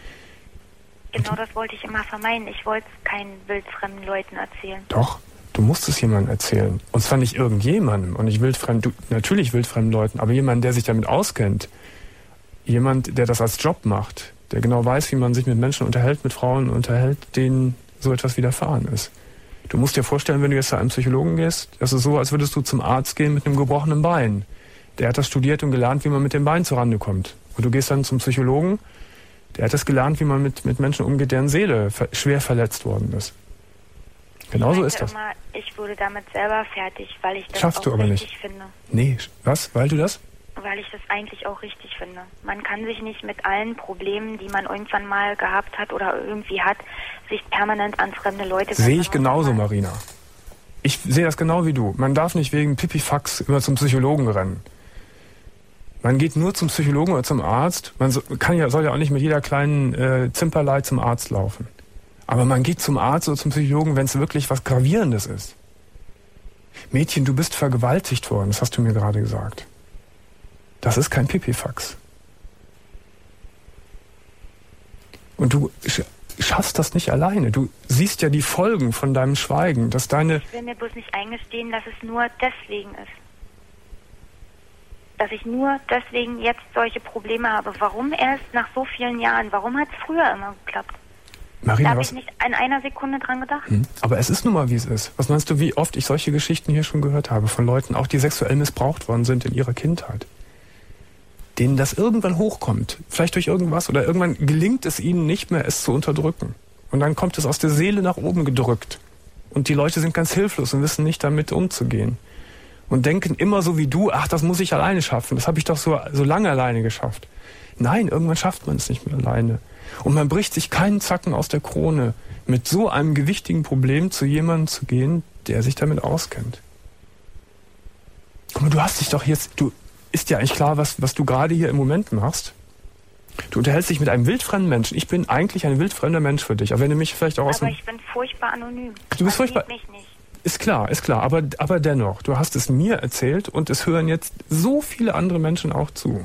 Genau das wollte ich immer vermeiden. Ich wollte es keinen wildfremden Leuten erzählen. Doch, du musst es jemandem erzählen. Und zwar nicht irgendjemandem und nicht wildfremd, du, natürlich wildfremden Leuten, aber jemand, der sich damit auskennt. Jemand, der das als Job macht, der genau weiß, wie man sich mit Menschen unterhält, mit Frauen unterhält, denen so etwas widerfahren ist. Du musst dir vorstellen, wenn du jetzt zu einem Psychologen gehst, das ist so, als würdest du zum Arzt gehen mit einem gebrochenen Bein. Der hat das studiert und gelernt, wie man mit dem Bein zurande kommt. Und du gehst dann zum Psychologen, der hat das gelernt, wie man mit, mit Menschen umgeht, deren Seele ver- schwer verletzt worden ist. Genauso ist das. Immer, ich wurde damit selber fertig, weil ich das Schaffst auch du aber richtig nicht. finde. Nee, was? Weil du das? Weil ich das eigentlich auch richtig finde. Man kann sich nicht mit allen Problemen, die man irgendwann mal gehabt hat oder irgendwie hat, sich permanent an fremde Leute... Sehe ich genauso, Marina. Ich sehe das genau wie du. Man darf nicht wegen Pipifax immer zum Psychologen rennen. Man geht nur zum Psychologen oder zum Arzt. Man so, kann ja, soll ja auch nicht mit jeder kleinen äh, Zimperlei zum Arzt laufen. Aber man geht zum Arzt oder zum Psychologen, wenn es wirklich was Gravierendes ist. Mädchen, du bist vergewaltigt worden, das hast du mir gerade gesagt. Das ist kein Pipifax. Und du sch- schaffst das nicht alleine. Du siehst ja die Folgen von deinem Schweigen, dass deine... Ich will mir bloß nicht eingestehen, dass es nur deswegen ist. dass ich nur deswegen jetzt solche Probleme habe. Warum erst nach so vielen Jahren? Warum hat es früher immer geklappt? Marina, da habe was, ich nicht in einer Sekunde dran gedacht. hm, aber es ist nun mal, wie es ist. Was meinst du, wie oft ich solche Geschichten hier schon gehört habe von Leuten, auch die sexuell missbraucht worden sind in ihrer Kindheit, denen das irgendwann hochkommt, vielleicht durch irgendwas, oder irgendwann gelingt es ihnen nicht mehr, es zu unterdrücken. Und dann kommt es aus der Seele nach oben gedrückt. Und die Leute sind ganz hilflos und wissen nicht, damit umzugehen. Und denken immer so wie du, ach, das muss ich alleine schaffen. Das habe ich doch so, so lange alleine geschafft. Nein, irgendwann schafft man es nicht mehr alleine. Und man bricht sich keinen Zacken aus der Krone, mit so einem gewichtigen Problem zu jemandem zu gehen, der sich damit auskennt. Guck mal, du hast dich doch jetzt, du, ist dir eigentlich klar, was, was du gerade hier im Moment machst? Du unterhältst dich mit einem wildfremden Menschen. Ich bin eigentlich ein wildfremder Mensch für dich. Aber wenn du mich vielleicht auch aus Aber dem... ich bin furchtbar anonym. Du bist Man furchtbar... sieht mich nicht. Ist klar, ist klar. Aber, aber dennoch, du hast es mir erzählt und es hören jetzt so viele andere Menschen auch zu.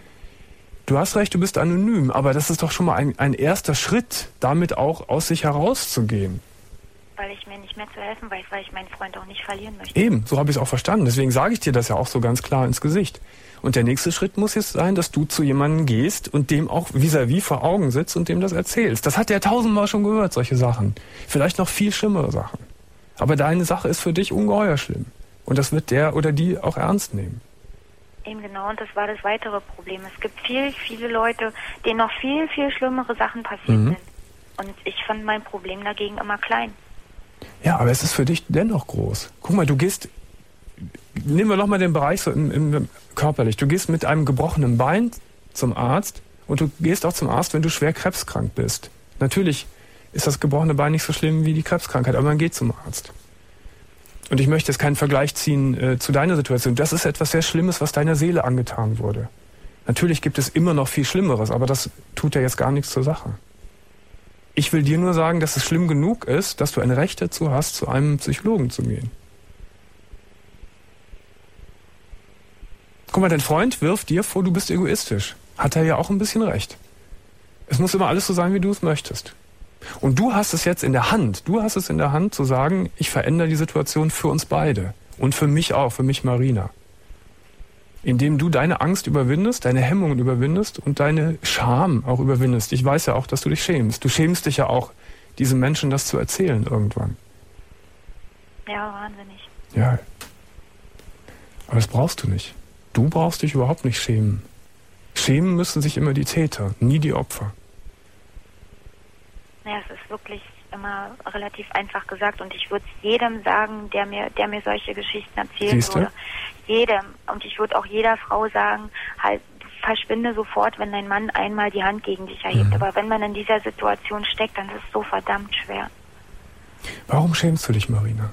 Du hast recht, du bist anonym, aber das ist doch schon mal ein, ein erster Schritt, damit auch aus sich herauszugehen. Weil ich mir nicht mehr zu helfen weiß, weil ich meinen Freund auch nicht verlieren möchte. Eben, so habe ich es auch verstanden. Deswegen sage ich dir das ja auch so ganz klar ins Gesicht. Und der nächste Schritt muss jetzt sein, dass du zu jemandem gehst und dem auch vis-à-vis vor Augen sitzt und dem das erzählst. Das hat er tausendmal schon gehört, solche Sachen. Vielleicht noch viel schlimmere Sachen. Aber deine Sache ist für dich ungeheuer schlimm. Und das wird der oder die auch ernst nehmen. Eben genau, und das war das weitere Problem. Es gibt viel, viele Leute, denen noch viel, viel schlimmere Sachen passiert Mhm. sind. Und ich fand mein Problem dagegen immer klein. Ja, aber es ist für dich dennoch groß. Guck mal, du gehst, nehmen wir noch mal den Bereich so im, im körperlich. Du gehst mit einem gebrochenen Bein zum Arzt und du gehst auch zum Arzt, wenn du schwer krebskrank bist. Natürlich ist das gebrochene Bein nicht so schlimm wie die Krebskrankheit, aber man geht zum Arzt. Und ich möchte jetzt keinen Vergleich ziehen äh, zu deiner Situation. Das ist etwas sehr Schlimmes, was deiner Seele angetan wurde. Natürlich gibt es immer noch viel Schlimmeres, aber das tut ja jetzt gar nichts zur Sache. Ich will dir nur sagen, dass es schlimm genug ist, dass du ein Recht dazu hast, zu einem Psychologen zu gehen. Guck mal, dein Freund wirft dir vor, du bist egoistisch. Hat er ja auch ein bisschen recht. Es muss immer alles so sein, wie du es möchtest. Und du hast es jetzt in der Hand. Du hast es in der Hand zu sagen, ich verändere die Situation für uns beide. Und für mich auch, für mich Marina. Indem du deine Angst überwindest, deine Hemmungen überwindest und deine Scham auch überwindest. Ich weiß ja auch, dass du dich schämst. Du schämst dich ja auch, diesem Menschen das zu erzählen irgendwann. Ja, wahnsinnig. Ja. Aber das brauchst du nicht. Du brauchst dich überhaupt nicht schämen. Schämen müssen sich immer die Täter, nie die Opfer. Naja, es ist wirklich immer relativ einfach gesagt und ich würde es jedem sagen, der mir, der mir solche Geschichten erzählen Siehste? würde. Jedem. Und ich würde auch jeder Frau sagen, halt, verschwinde sofort, wenn dein Mann einmal die Hand gegen dich erhebt. Mhm. Aber wenn man in dieser Situation steckt, dann ist es so verdammt schwer. Warum schämst du dich, Marina?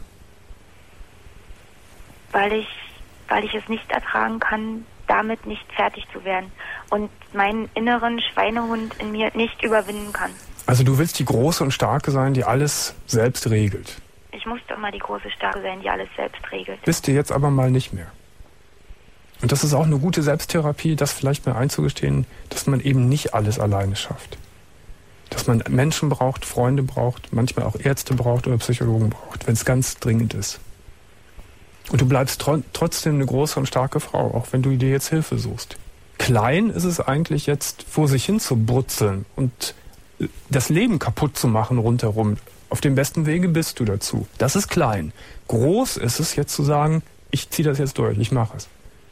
Weil ich, weil ich es nicht ertragen kann, damit nicht fertig zu werden. Und meinen inneren Schweinehund in mir nicht überwinden kann. Also du willst die Große und Starke sein, die alles selbst regelt. Ich musste immer die große Starke sein, die alles selbst regelt. Bist du jetzt aber mal nicht mehr. Und das ist auch eine gute Selbsttherapie, das vielleicht mal einzugestehen, dass man eben nicht alles alleine schafft. Dass man Menschen braucht, Freunde braucht, manchmal auch Ärzte braucht oder Psychologen braucht, wenn es ganz dringend ist. Und du bleibst tro- trotzdem eine große und starke Frau, auch wenn du dir jetzt Hilfe suchst. Klein ist es eigentlich jetzt, vor sich hin zu brutzeln und das Leben kaputt zu machen rundherum. Auf dem besten Wege bist du dazu. Das ist klein. Groß ist es jetzt zu sagen, ich ziehe das jetzt durch, ich mache es.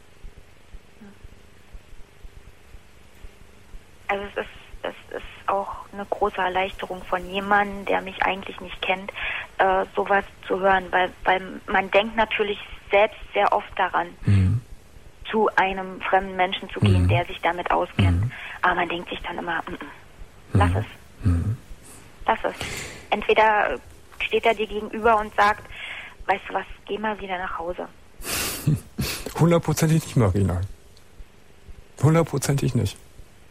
Also es ist, es ist auch eine große Erleichterung von jemandem, der mich eigentlich nicht kennt, äh, sowas zu hören, weil, weil man denkt natürlich selbst sehr oft daran, mhm. zu einem fremden Menschen zu gehen, mhm. der sich damit auskennt. Mhm. Aber man denkt sich dann immer, mm, mm, lass mhm. es. Mhm. Lass es. Entweder steht er dir gegenüber und sagt, weißt du was, geh mal wieder nach Hause. Hundertprozentig nicht, Marina. Hundertprozentig nicht.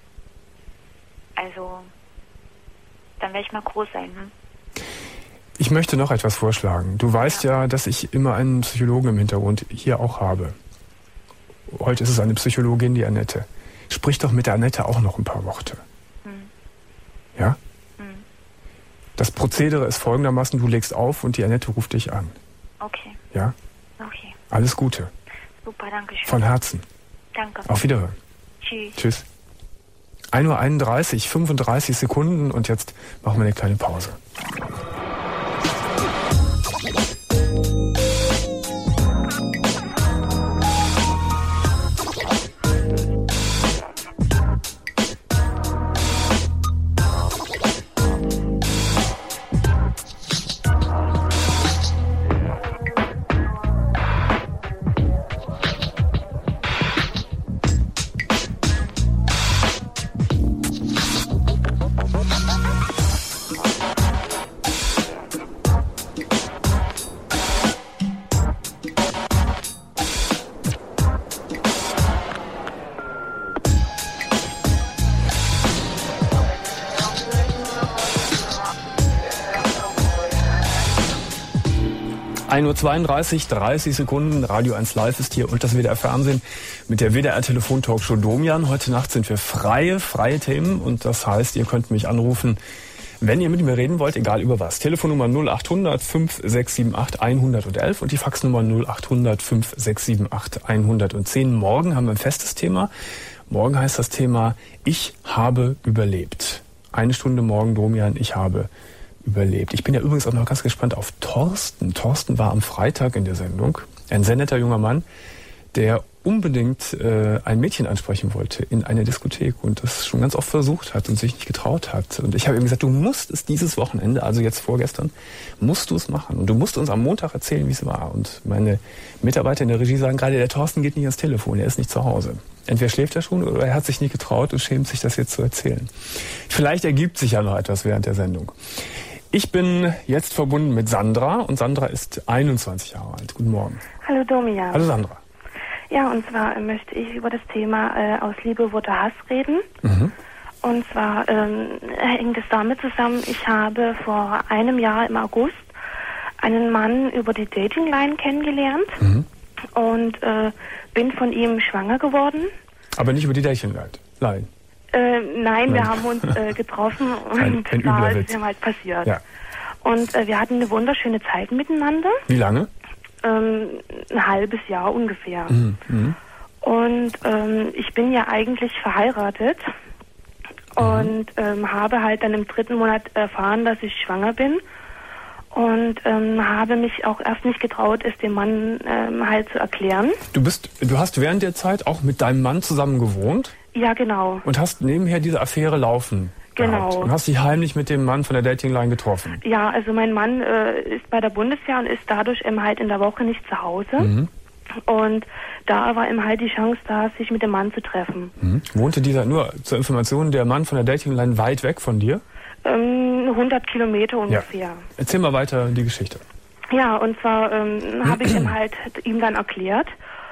Also, dann werde ich mal groß sein. Hm? Ich möchte noch etwas vorschlagen. Du weißt ja. ja, dass ich immer einen Psychologen im Hintergrund hier auch habe. Heute ist es eine Psychologin, die Annette. Sprich doch mit der Annette auch noch ein paar Worte. Hm. Ja? Hm. Das Prozedere ist folgendermaßen, du legst auf und die Annette ruft dich an. Okay. Ja? Okay. Alles Gute. Super, danke schön. Von Herzen. Danke. Auf Wiederhören. Tschüss. Tschüss. ein Uhr einunddreißig, fünfunddreißig Sekunden und jetzt machen wir eine kleine Pause. ein Uhr zweiunddreißig, dreißig Sekunden, Radio eins Live ist hier und das W D R Fernsehen mit der W D R Telefon-Talkshow Domian. Heute Nacht sind wir freie, freie Themen und das heißt, ihr könnt mich anrufen, wenn ihr mit mir reden wollt, egal über was. Telefonnummer null acht hundert, fünf sechs sieben acht, hundertelf und die Faxnummer null acht hundert, fünf sechs sieben acht, hundertzehn. Morgen haben wir ein festes Thema. Morgen heißt das Thema Ich habe überlebt. Eine Stunde morgen, Domian, ich habe überlebt. Ich bin ja übrigens auch noch ganz gespannt auf Thorsten. Thorsten war am Freitag in der Sendung. Ein sehr netter junger Mann, der unbedingt äh, ein Mädchen ansprechen wollte in einer Diskothek und das schon ganz oft versucht hat und sich nicht getraut hat. Und ich habe ihm gesagt, du musst es dieses Wochenende, also jetzt vorgestern, musst du es machen. Und du musst uns am Montag erzählen, wie es war. Und meine Mitarbeiter in der Regie sagen gerade, der Thorsten geht nicht ans Telefon, er ist nicht zu Hause. Entweder schläft er schon oder er hat sich nicht getraut und schämt sich, das jetzt zu erzählen. Vielleicht ergibt sich ja noch etwas während der Sendung. Ich bin jetzt verbunden mit Sandra und Sandra ist einundzwanzig Jahre alt. Guten Morgen. Hallo Domian. Hallo Sandra. Ja, und zwar äh, möchte ich über das Thema äh, aus Liebe wurde Hass reden. Mhm. Und zwar ähm, hängt es damit zusammen, ich habe vor einem Jahr im August einen Mann über die Datingline kennengelernt Mhm. und äh, bin von ihm schwanger geworden. Aber nicht über die Datingline. Nein. Äh, nein, Nein. wir haben uns äh, getroffen und Ein- ein da übler ist Witz. es ihm halt passiert. Ja. Und äh, wir hatten eine wunderschöne Zeit miteinander, Wie lange? ähm, ein halbes Jahr ungefähr. Mhm. Mhm. Und ähm, ich bin ja eigentlich verheiratet und ähm, habe halt dann im dritten Monat erfahren, dass ich schwanger bin und ähm, habe mich auch erst nicht getraut, es dem Mann ähm, halt zu erklären. Du bist, du hast während der Zeit auch mit deinem Mann zusammen gewohnt Ja, genau. und hast nebenher diese Affäre laufen Genau. gehabt und hast dich heimlich mit dem Mann von der Datingline getroffen. Ja, also mein Mann äh, ist bei der Bundeswehr und ist dadurch eben halt in der Woche nicht zu Hause. Mhm. Und da war eben halt die Chance da, sich mit dem Mann zu treffen. Mhm. Wohnte dieser, nur zur Information, der Mann von der Datingline weit weg von dir? Ähm, hundert Kilometer ungefähr. Erzähl mal weiter die Geschichte. Ja, und zwar ähm, habe ich ihm halt ihm dann erklärt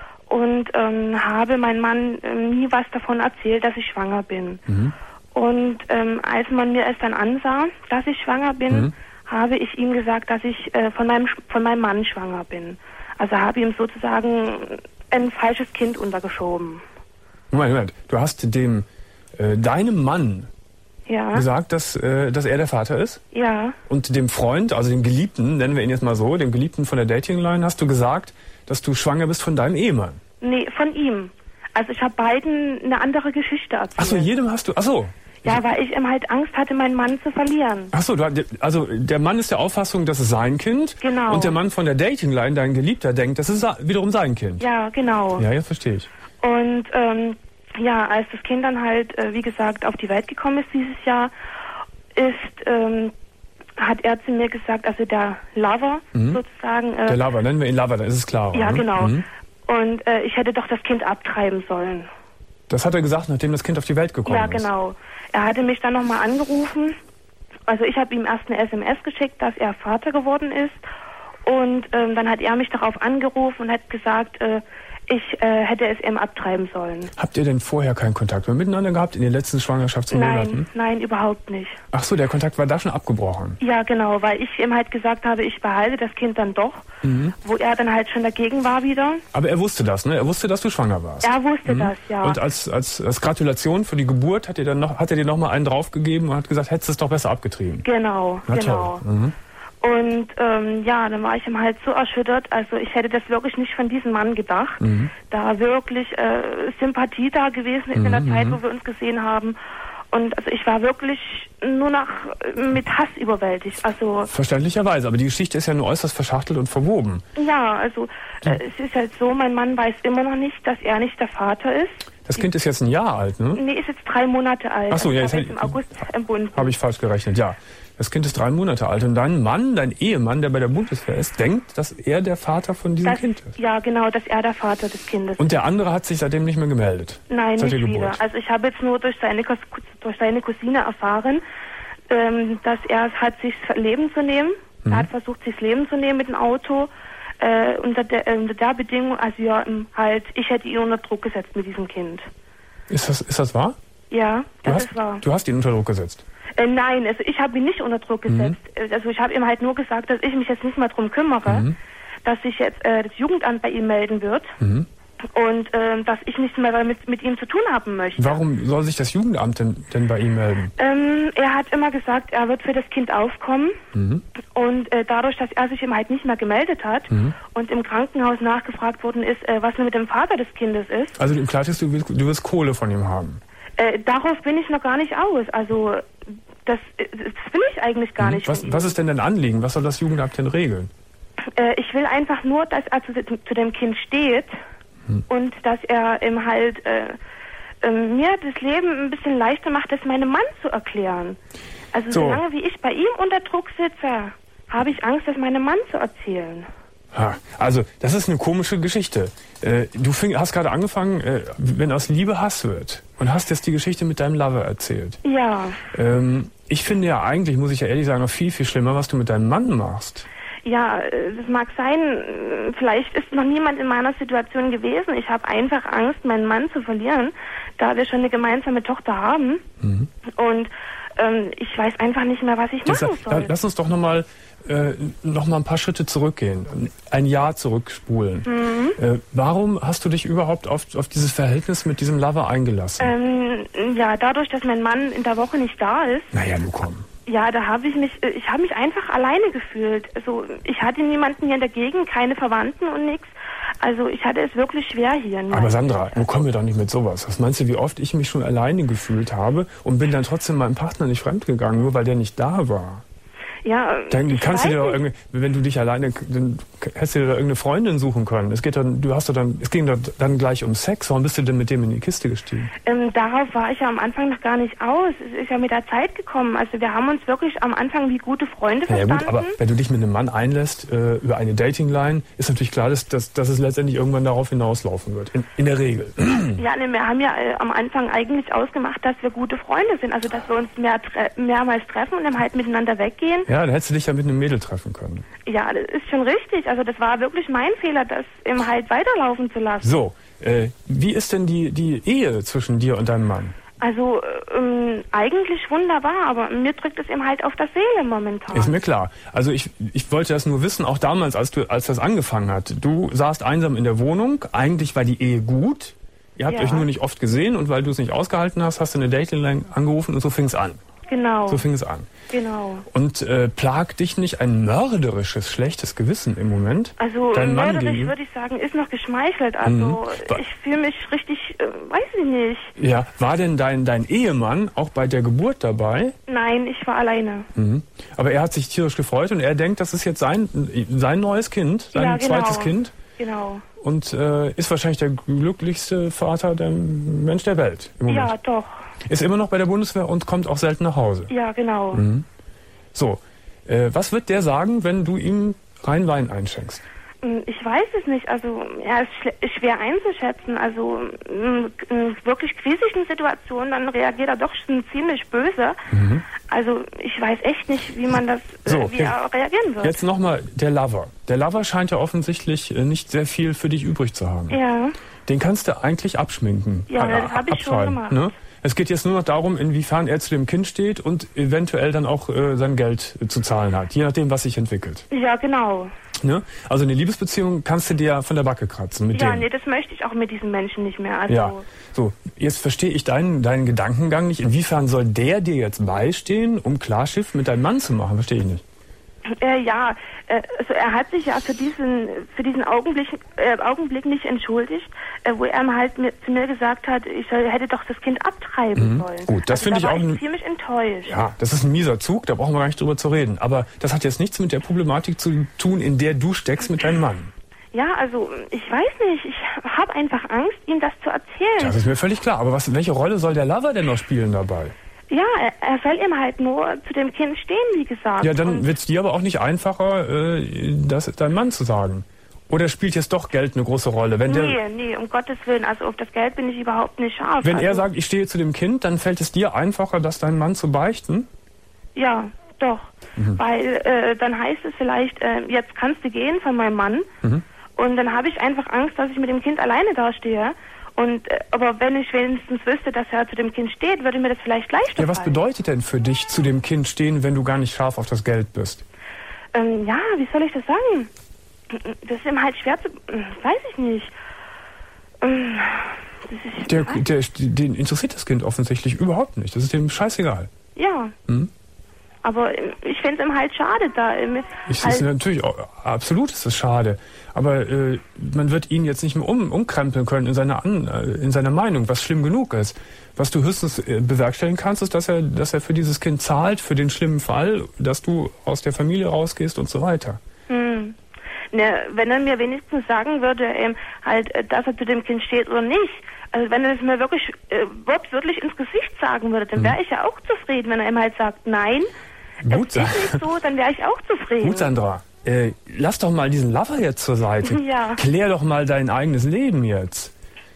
und ähm, habe meinem Mann ähm, nie was davon erzählt, dass ich schwanger bin. Mhm. Und ähm, als man mir es dann ansah, dass ich schwanger bin, Mhm. habe ich ihm gesagt, dass ich äh, von meinem Sch- von meinem Mann schwanger bin. Also habe ihm sozusagen ein falsches Kind untergeschoben. Moment, Moment. Du hast dem, äh, deinem Mann Ja, gesagt, dass, äh, dass er der Vater ist? ja, Und dem Freund, also dem Geliebten, nennen wir ihn jetzt mal so, dem Geliebten von der Datingline, hast du gesagt, dass du schwanger bist von deinem Ehemann. nee, von ihm. Also ich habe beiden eine andere Geschichte erzählt. Ach so, jedem hast du, ach so. Ja, weil ich eben halt Angst hatte, meinen Mann zu verlieren. Ach so, du, also der Mann ist der Auffassung, das ist sein Kind. Genau. Und der Mann von der Datingline, dein Geliebter, denkt, das ist sa- wiederum sein Kind. Ja, genau. Ja, jetzt verstehe ich. Und ähm, ja, als das Kind dann halt, äh, wie gesagt, auf die Welt gekommen ist dieses Jahr, ist, ähm, hat er zu mir gesagt, also der Lover Mhm. sozusagen. Äh, Der Lover, nennen wir ihn Lover, dann ist es klar. ja, ne? genau. Mhm. Und äh, ich hätte doch das Kind abtreiben sollen. Das hat er gesagt, nachdem das Kind auf die Welt gekommen Ja, ist. genau. Er hatte mich dann nochmal angerufen. Also ich habe ihm erst eine S M S geschickt, dass er Vater geworden ist. Und ähm, dann hat er mich darauf angerufen und hat gesagt, äh, ich äh, hätte es ihm abtreiben sollen. Habt ihr denn vorher keinen Kontakt mehr miteinander gehabt in den letzten Schwangerschaftsmonaten? Nein, nein, überhaupt nicht. Ach so, der Kontakt war da schon abgebrochen. Ja, genau, weil ich ihm halt gesagt habe, ich behalte das Kind dann doch, Mhm. wo er dann halt schon dagegen war wieder. Aber er wusste das, ne? Er wusste, dass du schwanger warst. Er wusste Mhm. das, ja. Und als, als, als Gratulation für die Geburt hat er, dann noch, hat er dir noch mal einen draufgegeben und hat gesagt, hättest du es doch besser abgetrieben. Genau, Na genau. toll. Mhm. Und ähm, ja, dann war ich ihm halt so erschüttert. Also ich hätte das wirklich nicht von diesem Mann gedacht. Mhm. Da wirklich äh, Sympathie da gewesen ist Mhm, in der Zeit, mhm. wo wir uns gesehen haben. Und also ich war wirklich nur noch mit Hass überwältigt. Also Verständlicherweise, aber die Geschichte ist ja nur äußerst verschachtelt und verwoben. ja, also äh, es ist halt so, mein Mann weiß immer noch nicht, dass er nicht der Vater ist. Das Kind ist jetzt ein Jahr alt, ne? Nee, ist jetzt drei Monate alt. Ach so, ja, ich jetzt habe jetzt im August entbunden. Habe ich falsch gerechnet, ja. Das Kind ist drei Monate alt und dein Mann, dein Ehemann, der bei der Bundeswehr ist, denkt, dass er der Vater von diesem Das, Kind ist. ja, genau, dass er der Vater des Kindes ist. Und der andere hat sich seitdem nicht mehr gemeldet? Nein, Seit nicht der wieder. Geburt. Also ich habe jetzt nur durch seine, Cous durch seine Cousine erfahren, ähm, dass er hat sich das Leben zu nehmen. Mhm. Er hat versucht, sich das Leben zu nehmen mit dem Auto. Äh, unter, der, äh, unter der Bedingung, also ja, ähm, halt, ich hätte ihn unter Druck gesetzt mit diesem Kind. Ist das, ist das wahr? Ja, Du das hast, ist wahr. du hast ihn unter Druck gesetzt. Äh, nein, also ich habe ihn nicht unter Druck gesetzt. Mhm. Also ich habe ihm halt nur gesagt, dass ich mich jetzt nicht mehr drum kümmere, Mhm. dass sich jetzt äh, das Jugendamt bei ihm melden wird Mhm. und äh, dass ich nichts mehr mit, mit ihm zu tun haben möchte. Warum soll sich das Jugendamt denn, denn bei ihm melden? Ähm, er hat immer gesagt, er wird für das Kind aufkommen. Mhm. Und äh, dadurch, dass er sich eben halt nicht mehr gemeldet hat Mhm. und im Krankenhaus nachgefragt worden ist, äh, was denn mit dem Vater des Kindes ist, Also im Klartext, du willst, du willst Kohle von ihm haben. äh, darauf bin ich noch gar nicht aus. Also das, äh, das will ich eigentlich gar nicht. Was, von ihm. was ist denn dein Anliegen? Was soll das Jugendamt denn regeln? Äh, ich will einfach nur, dass er zu, zu dem Kind steht Hm. und dass er ihm halt äh, äh, mir das Leben ein bisschen leichter macht, das meinem Mann zu erklären. Also So. solange wie ich bei ihm unter Druck sitze, habe ich Angst, das meinem Mann zu erzählen. Ha, also, das ist eine komische Geschichte. Äh, du fing, hast gerade angefangen, äh, wenn aus Liebe Hass wird. Und hast jetzt die Geschichte mit deinem Lover erzählt. Ja. Ähm, ich finde ja eigentlich, muss ich ja ehrlich sagen, noch viel, viel schlimmer, was du mit deinem Mann machst. Ja, äh, das mag sein. äh, Vielleicht ist noch niemand in meiner Situation gewesen. Ich habe einfach Angst, meinen Mann zu verlieren, da wir schon eine gemeinsame Tochter haben. Mhm. Und ähm, ich weiß einfach nicht mehr, was ich Deshalb, machen soll. lass uns doch nochmal äh, noch mal ein paar Schritte zurückgehen. Ein Jahr zurückspulen. Mhm. Äh, warum hast du dich überhaupt auf, auf dieses Verhältnis mit diesem Lover eingelassen? Ähm, ja, dadurch, dass mein Mann in der Woche nicht da ist, Naja, du komm. ja, da habe ich mich, äh, ich habe mich einfach alleine gefühlt. Also ich hatte niemanden hier in der Gegend, keine Verwandten und nichts. Also ich hatte es wirklich schwer hier. Aber Sandra, nun kommen wir doch nicht mit sowas. Was meinst du, wie oft ich mich schon alleine gefühlt habe und bin dann trotzdem meinem Partner nicht fremdgegangen, nur weil der nicht da war? Ja, Dann ich kannst du weiß dir doch nicht. irgendwie, wenn du dich alleine, dann hättest du dir doch irgendeine Freundin suchen können. Es geht dann, du hast doch dann, es ging doch dann gleich um Sex. Warum bist du denn mit dem in die Kiste gestiegen? Ähm, darauf war ich ja am Anfang noch gar nicht aus. Es ist ja mit der Zeit gekommen. Also wir haben uns wirklich am Anfang wie gute Freunde Ja verstanden. gut, aber wenn du dich mit einem Mann einlässt äh, über eine Datingline, ist natürlich klar, dass, dass, dass es letztendlich irgendwann darauf hinauslaufen wird. In, in der Regel. Ja, ne, wir haben ja äh, am Anfang eigentlich ausgemacht, dass wir gute Freunde sind. Also dass wir uns mehr tre mehrmals treffen und dann halt miteinander weggehen. Ja, dann hättest du dich ja mit einem Mädel treffen können. Ja, das ist schon richtig. Also das war wirklich mein Fehler, das eben halt weiterlaufen zu lassen. So, äh, wie ist denn die, die Ehe zwischen dir und deinem Mann? Also ähm, eigentlich wunderbar, aber mir drückt es eben halt auf der Seele momentan. Ist mir klar. Also ich, ich wollte das nur wissen, auch damals, als du, als das angefangen hat. Du saßt einsam in der Wohnung, eigentlich war die Ehe gut. Ihr habt Ja. euch nur nicht oft gesehen und weil du es nicht ausgehalten hast, hast du eine Datingline angerufen und so fing es an. Genau. So fing es an. Genau. Und äh, plagt dich nicht ein mörderisches, schlechtes Gewissen im Moment? Also Dein Mann mörderisch gegenüber? würde ich sagen, ist noch geschmeichelt. Also Mhm. ich fühle mich richtig, äh, weiß ich nicht. Ja, war denn dein, dein Ehemann auch bei der Geburt dabei? Nein, ich war alleine. Mhm. Aber er hat sich tierisch gefreut und er denkt, das ist jetzt sein, sein neues Kind, sein Ja, genau. zweites Kind. Genau. Und äh, ist wahrscheinlich der glücklichste Vater, der Mensch der Welt im Moment. Ja, doch. Ist immer noch bei der Bundeswehr und kommt auch selten nach Hause. Ja, genau. Mhm. So, äh, was wird der sagen, wenn du ihm rein Wein einschenkst? Ich weiß es nicht. Also er ist schle- schwer einzuschätzen. Also in, in wirklich kritischen Situationen, dann reagiert er doch schon ziemlich böse. Mhm. Also ich weiß echt nicht, wie man das, So, äh, wie jetzt- er reagieren wird. Jetzt nochmal der Lover. Der Lover scheint ja offensichtlich äh, nicht sehr viel für dich übrig zu haben. Ja. Den kannst du eigentlich abschminken. Ja, äh, das hab ich schon abschreiben, gemacht. Ne? Es geht jetzt nur noch darum, inwiefern er zu dem Kind steht und eventuell dann auch äh, sein Geld äh, zu zahlen hat, je nachdem, was sich entwickelt. Ja, genau. Ne? Also eine Liebesbeziehung kannst du dir von der Backe kratzen mit Ja, dem. nee, das möchte ich auch mit diesen Menschen nicht mehr. Also Ja, so, jetzt verstehe ich deinen, deinen Gedankengang nicht. Inwiefern soll der dir jetzt beistehen, um Klarschiff mit deinem Mann zu machen? Verstehe ich nicht. Äh, ja, äh, also er hat sich ja für diesen für diesen Augenblick, äh, Augenblick nicht entschuldigt, äh, wo er halt mir, zu mir gesagt hat, ich soll, hätte doch das Kind abtreiben Mhm. sollen. Gut, das also finde da ich war auch ein- ich ziemlich enttäuscht. Ja, das ist ein mieser Zug, da brauchen wir gar nicht drüber zu reden. Aber das hat jetzt nichts mit der Problematik zu tun, in der du steckst mit deinem Mann. Ja, also ich weiß nicht, ich habe einfach Angst, ihm das zu erzählen. Das ist mir völlig klar. Aber was, welche Rolle soll der Lover denn noch spielen dabei? Ja, er, er soll ihm halt nur zu dem Kind stehen, wie gesagt. Ja, dann Und- wird es dir aber auch nicht einfacher, äh, das deinem Mann zu sagen. Oder spielt jetzt doch Geld eine große Rolle? Wenn, der, Nee, nee, um Gottes Willen, also auf das Geld bin ich überhaupt nicht scharf. wenn also, er sagt, ich stehe zu dem Kind, dann fällt es dir einfacher, das deinem Mann zu beichten? Ja, doch. Mhm. Weil äh, dann heißt es vielleicht, äh, jetzt kannst du gehen von meinem Mann. Mhm. Und dann habe ich einfach Angst, dass ich mit dem Kind alleine dastehe. Und äh, aber wenn ich wenigstens wüsste, dass er zu dem Kind steht, würde mir das vielleicht leichter Ja, was fallen. bedeutet denn für dich zu dem Kind stehen, wenn du gar nicht scharf auf das Geld bist? Ähm, ja, wie soll ich das sagen? Das ist ihm halt schwer zu... Weiß ich nicht. Ähm, Das ist, Der, der, den interessiert das Kind offensichtlich überhaupt nicht. Das ist dem scheißegal. ja. Hm? Aber ähm, ich finde es ihm halt schade da. ähm, Ich, halt, ist natürlich, auch- absolut ist es schade. Aber äh, man wird ihn jetzt nicht mehr um, umkrempeln können in seiner, An, äh, in seiner Meinung, was schlimm genug ist. Was du höchstens äh, bewerkstelligen kannst, ist, dass er, dass er für dieses Kind zahlt, für den schlimmen Fall, dass du aus der Familie rausgehst und so weiter. hm. Ne, wenn er mir wenigstens sagen würde, ähm, halt, äh, dass er zu dem Kind steht oder nicht. Also wenn er es mir wirklich äh, wortwörtlich ins Gesicht sagen würde, dann wäre ich ja auch zufrieden. Wenn er ihm halt sagt, nein, Gut, es ist nicht so, dann wäre ich auch zufrieden. Gut, Sandra. Äh, lass doch mal diesen Lover jetzt zur Seite. Ja. Klär doch mal dein eigenes Leben jetzt.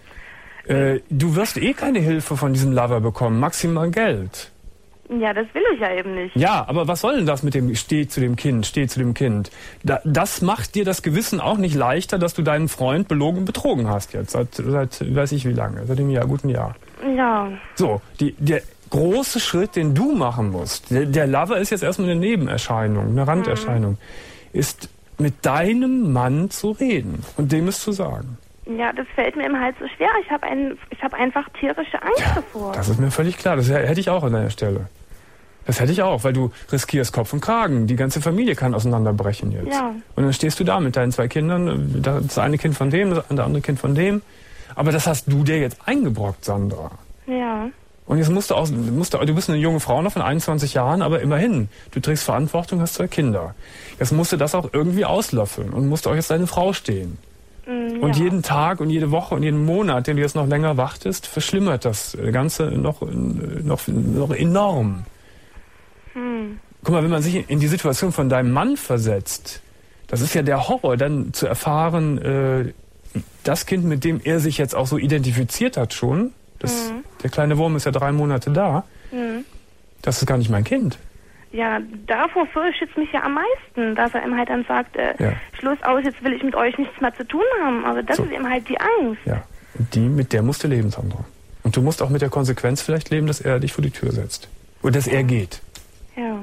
Äh, du wirst eh keine Hilfe von diesem Lover bekommen, maximal Geld. Ja, das will ich ja eben nicht. Ja, aber was soll denn das mit dem steh zu dem Kind, steh zu dem Kind? Da, das macht dir das Gewissen auch nicht leichter, dass du deinen Freund belogen und betrogen hast jetzt, seit, seit weiß ich wie lange, seit dem Jahr, guten Jahr. Ja, So, die, der große Schritt, den du machen musst, der, der Lover ist jetzt erstmal eine Nebenerscheinung, eine Randerscheinung, ist mit deinem Mann zu reden und dem es zu sagen. ja, das fällt mir eben halt so schwer. Ich habe ein, ich habe einfach tierische Angst davor. Das ist mir völlig klar, das hätte ich auch an deiner Stelle. Das hätte ich auch, weil du riskierst Kopf und Kragen. Die ganze Familie kann auseinanderbrechen jetzt. Ja. Und dann stehst du da mit deinen zwei Kindern, das eine Kind von dem, das andere Kind von dem. Aber das hast du dir jetzt eingebrockt, Sandra. Ja, Und jetzt musst du auch, musst du, du bist eine junge Frau noch von einundzwanzig Jahren, aber immerhin, du trägst Verantwortung, hast zwei Kinder. Jetzt musst du das auch irgendwie auslöffeln und musst auch jetzt deine Frau stehen. mm, Und ja. jeden Tag und jede Woche und jeden Monat, den du jetzt noch länger wartest, verschlimmert das Ganze noch, noch, noch enorm. Hm. Guck mal, wenn man sich in die Situation von deinem Mann versetzt, das ist ja der Horror, dann zu erfahren, äh, das Kind, mit dem er sich jetzt auch so identifiziert hat schon, das, Mhm. der kleine Wurm ist ja drei Monate da, Hm. das ist gar nicht mein Kind. Ja, davor fürchtet es mich ja am meisten, dass er ihm halt dann sagt, äh, Ja. Schluss aus, jetzt will ich mit euch nichts mehr zu tun haben. Also das So. ist eben halt die Angst. Ja, und die, mit der musst du leben, Sandra. Und du musst auch mit der Konsequenz vielleicht leben, dass er dich vor die Tür setzt. Oder dass er geht. Ja.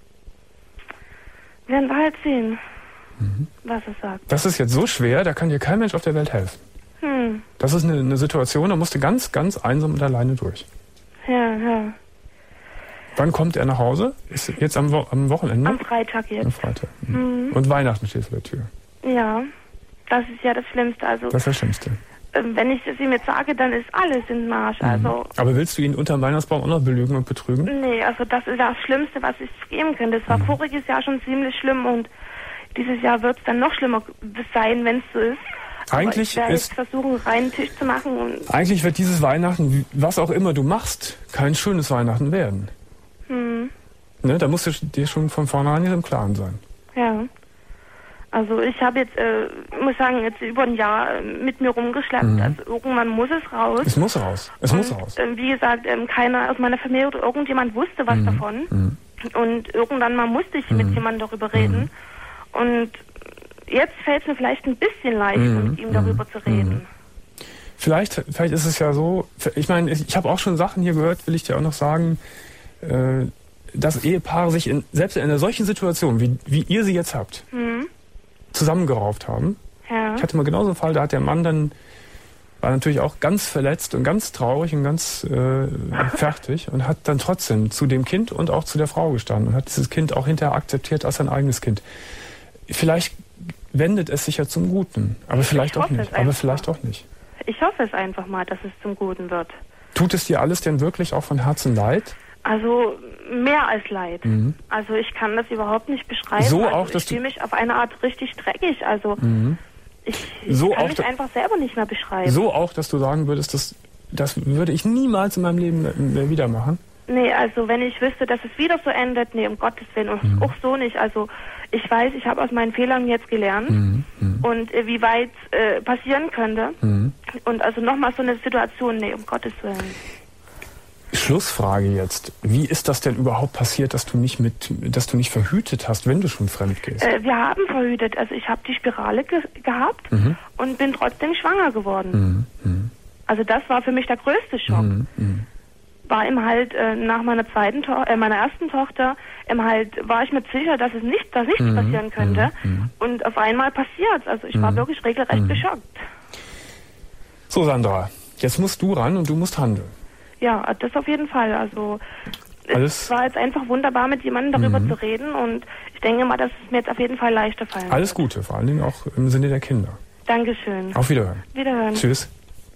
Werden wir halt sehen, Mhm. was er sagt. Das ist jetzt so schwer, da kann dir kein Mensch auf der Welt helfen. Hm. Das ist eine, eine Situation, da musst du ganz, ganz einsam und alleine durch. Ja, ja. Wann kommt er nach Hause? Ist jetzt am, Wo am Wochenende? Am Freitag Am jetzt. Freitag. Mhm. Und Weihnachten steht vor der Tür. Ja. Das ist ja das Schlimmste. Also, Das ist das Schlimmste. ähm, wenn ich es ihm jetzt sage, dann ist alles im Marsch. Also, Aber willst du ihn unter dem Weihnachtsbaum auch noch belügen und betrügen? nee, also das ist das Schlimmste, was es geben könnte. Es war Mhm. voriges Jahr schon ziemlich schlimm und dieses Jahr wird es dann noch schlimmer sein, wenn es so ist. Eigentlich Aber ich werde ist- jetzt versuchen, reinen Tisch zu machen und Eigentlich wird dieses Weihnachten, was auch immer du machst, kein schönes Weihnachten werden. hm, Ne? Da musst du dir schon von vornherein im Klaren sein. ja. Also ich habe jetzt, äh, muss sagen, jetzt über ein Jahr äh, mit mir rumgeschleppt. Mhm. Also irgendwann muss es raus. Es muss raus. Es muss Und, raus. ähm, wie gesagt, ähm, keiner aus meiner Familie oder irgendjemand wusste was Mhm. davon. Mhm. Und irgendwann mal musste ich mit jemandem darüber reden. Und jetzt fällt es mir vielleicht ein bisschen leicht, Mhm. mit ihm darüber zu reden. Vielleicht, vielleicht ist es ja so, ich meine, ich, ich habe auch schon Sachen hier gehört, will ich dir auch noch sagen, äh, dass Ehepaare sich in, selbst in einer solchen Situation, wie, wie ihr sie jetzt habt, Mhm. zusammengerauft haben. Ja. Ich hatte mal genauso einen Fall, da hat der Mann dann, war natürlich auch ganz verletzt und ganz traurig und ganz äh, fertig und hat dann trotzdem zu dem Kind und auch zu der Frau gestanden und hat dieses Kind auch hinterher akzeptiert als sein eigenes Kind. Vielleicht wendet es sich ja zum Guten, aber vielleicht auch nicht. Aber vielleicht auch nicht. Ich hoffe es einfach mal, dass es zum Guten wird. Tut es dir alles denn wirklich auch von Herzen leid? Also mehr als Leid. Mhm. Also ich kann das überhaupt nicht beschreiben. So also auch, dass ich fühle mich auf eine Art richtig dreckig. Also mhm. ich, ich so kann auch mich einfach selber nicht mehr beschreiben. So auch, dass du sagen würdest, das, das würde ich niemals in meinem Leben mehr wieder machen? Nee, also wenn ich wüsste, dass es wieder so endet, nee, um Gottes Willen, und mhm. auch so nicht. Also ich weiß, ich habe aus meinen Fehlern jetzt gelernt mhm. und äh, wie weit äh, passieren könnte. Mhm. Und also nochmal so eine Situation, nee, um Gottes Willen. Schlussfrage jetzt. Wie ist das denn überhaupt passiert, dass du nicht mit, dass du nicht verhütet hast, wenn du schon fremd gehst? Äh, wir haben verhütet. Also ich habe die Spirale ge gehabt mhm. und bin trotzdem schwanger geworden. Mhm. Mhm. Also das war für mich der größte Schock. Mhm. Mhm. War ihm halt äh, nach meiner zweiten to äh, meiner ersten Tochter, ähm, halt war ich mir sicher, dass es nicht, dass nichts mhm. passieren könnte. Mhm. Und auf einmal passiert. Also ich mhm. war wirklich regelrecht mhm. geschockt. So, Sandra, jetzt musst du ran und du musst handeln. Ja, das auf jeden Fall. Also Alles es war jetzt einfach wunderbar, mit jemandem darüber mhm. zu reden und ich denke mal, dass es mir jetzt auf jeden Fall leichter fallen Alles wird. Gute, vor allen Dingen auch im Sinne der Kinder. Dankeschön. Auf Wiederhören. Wiederhören. Tschüss.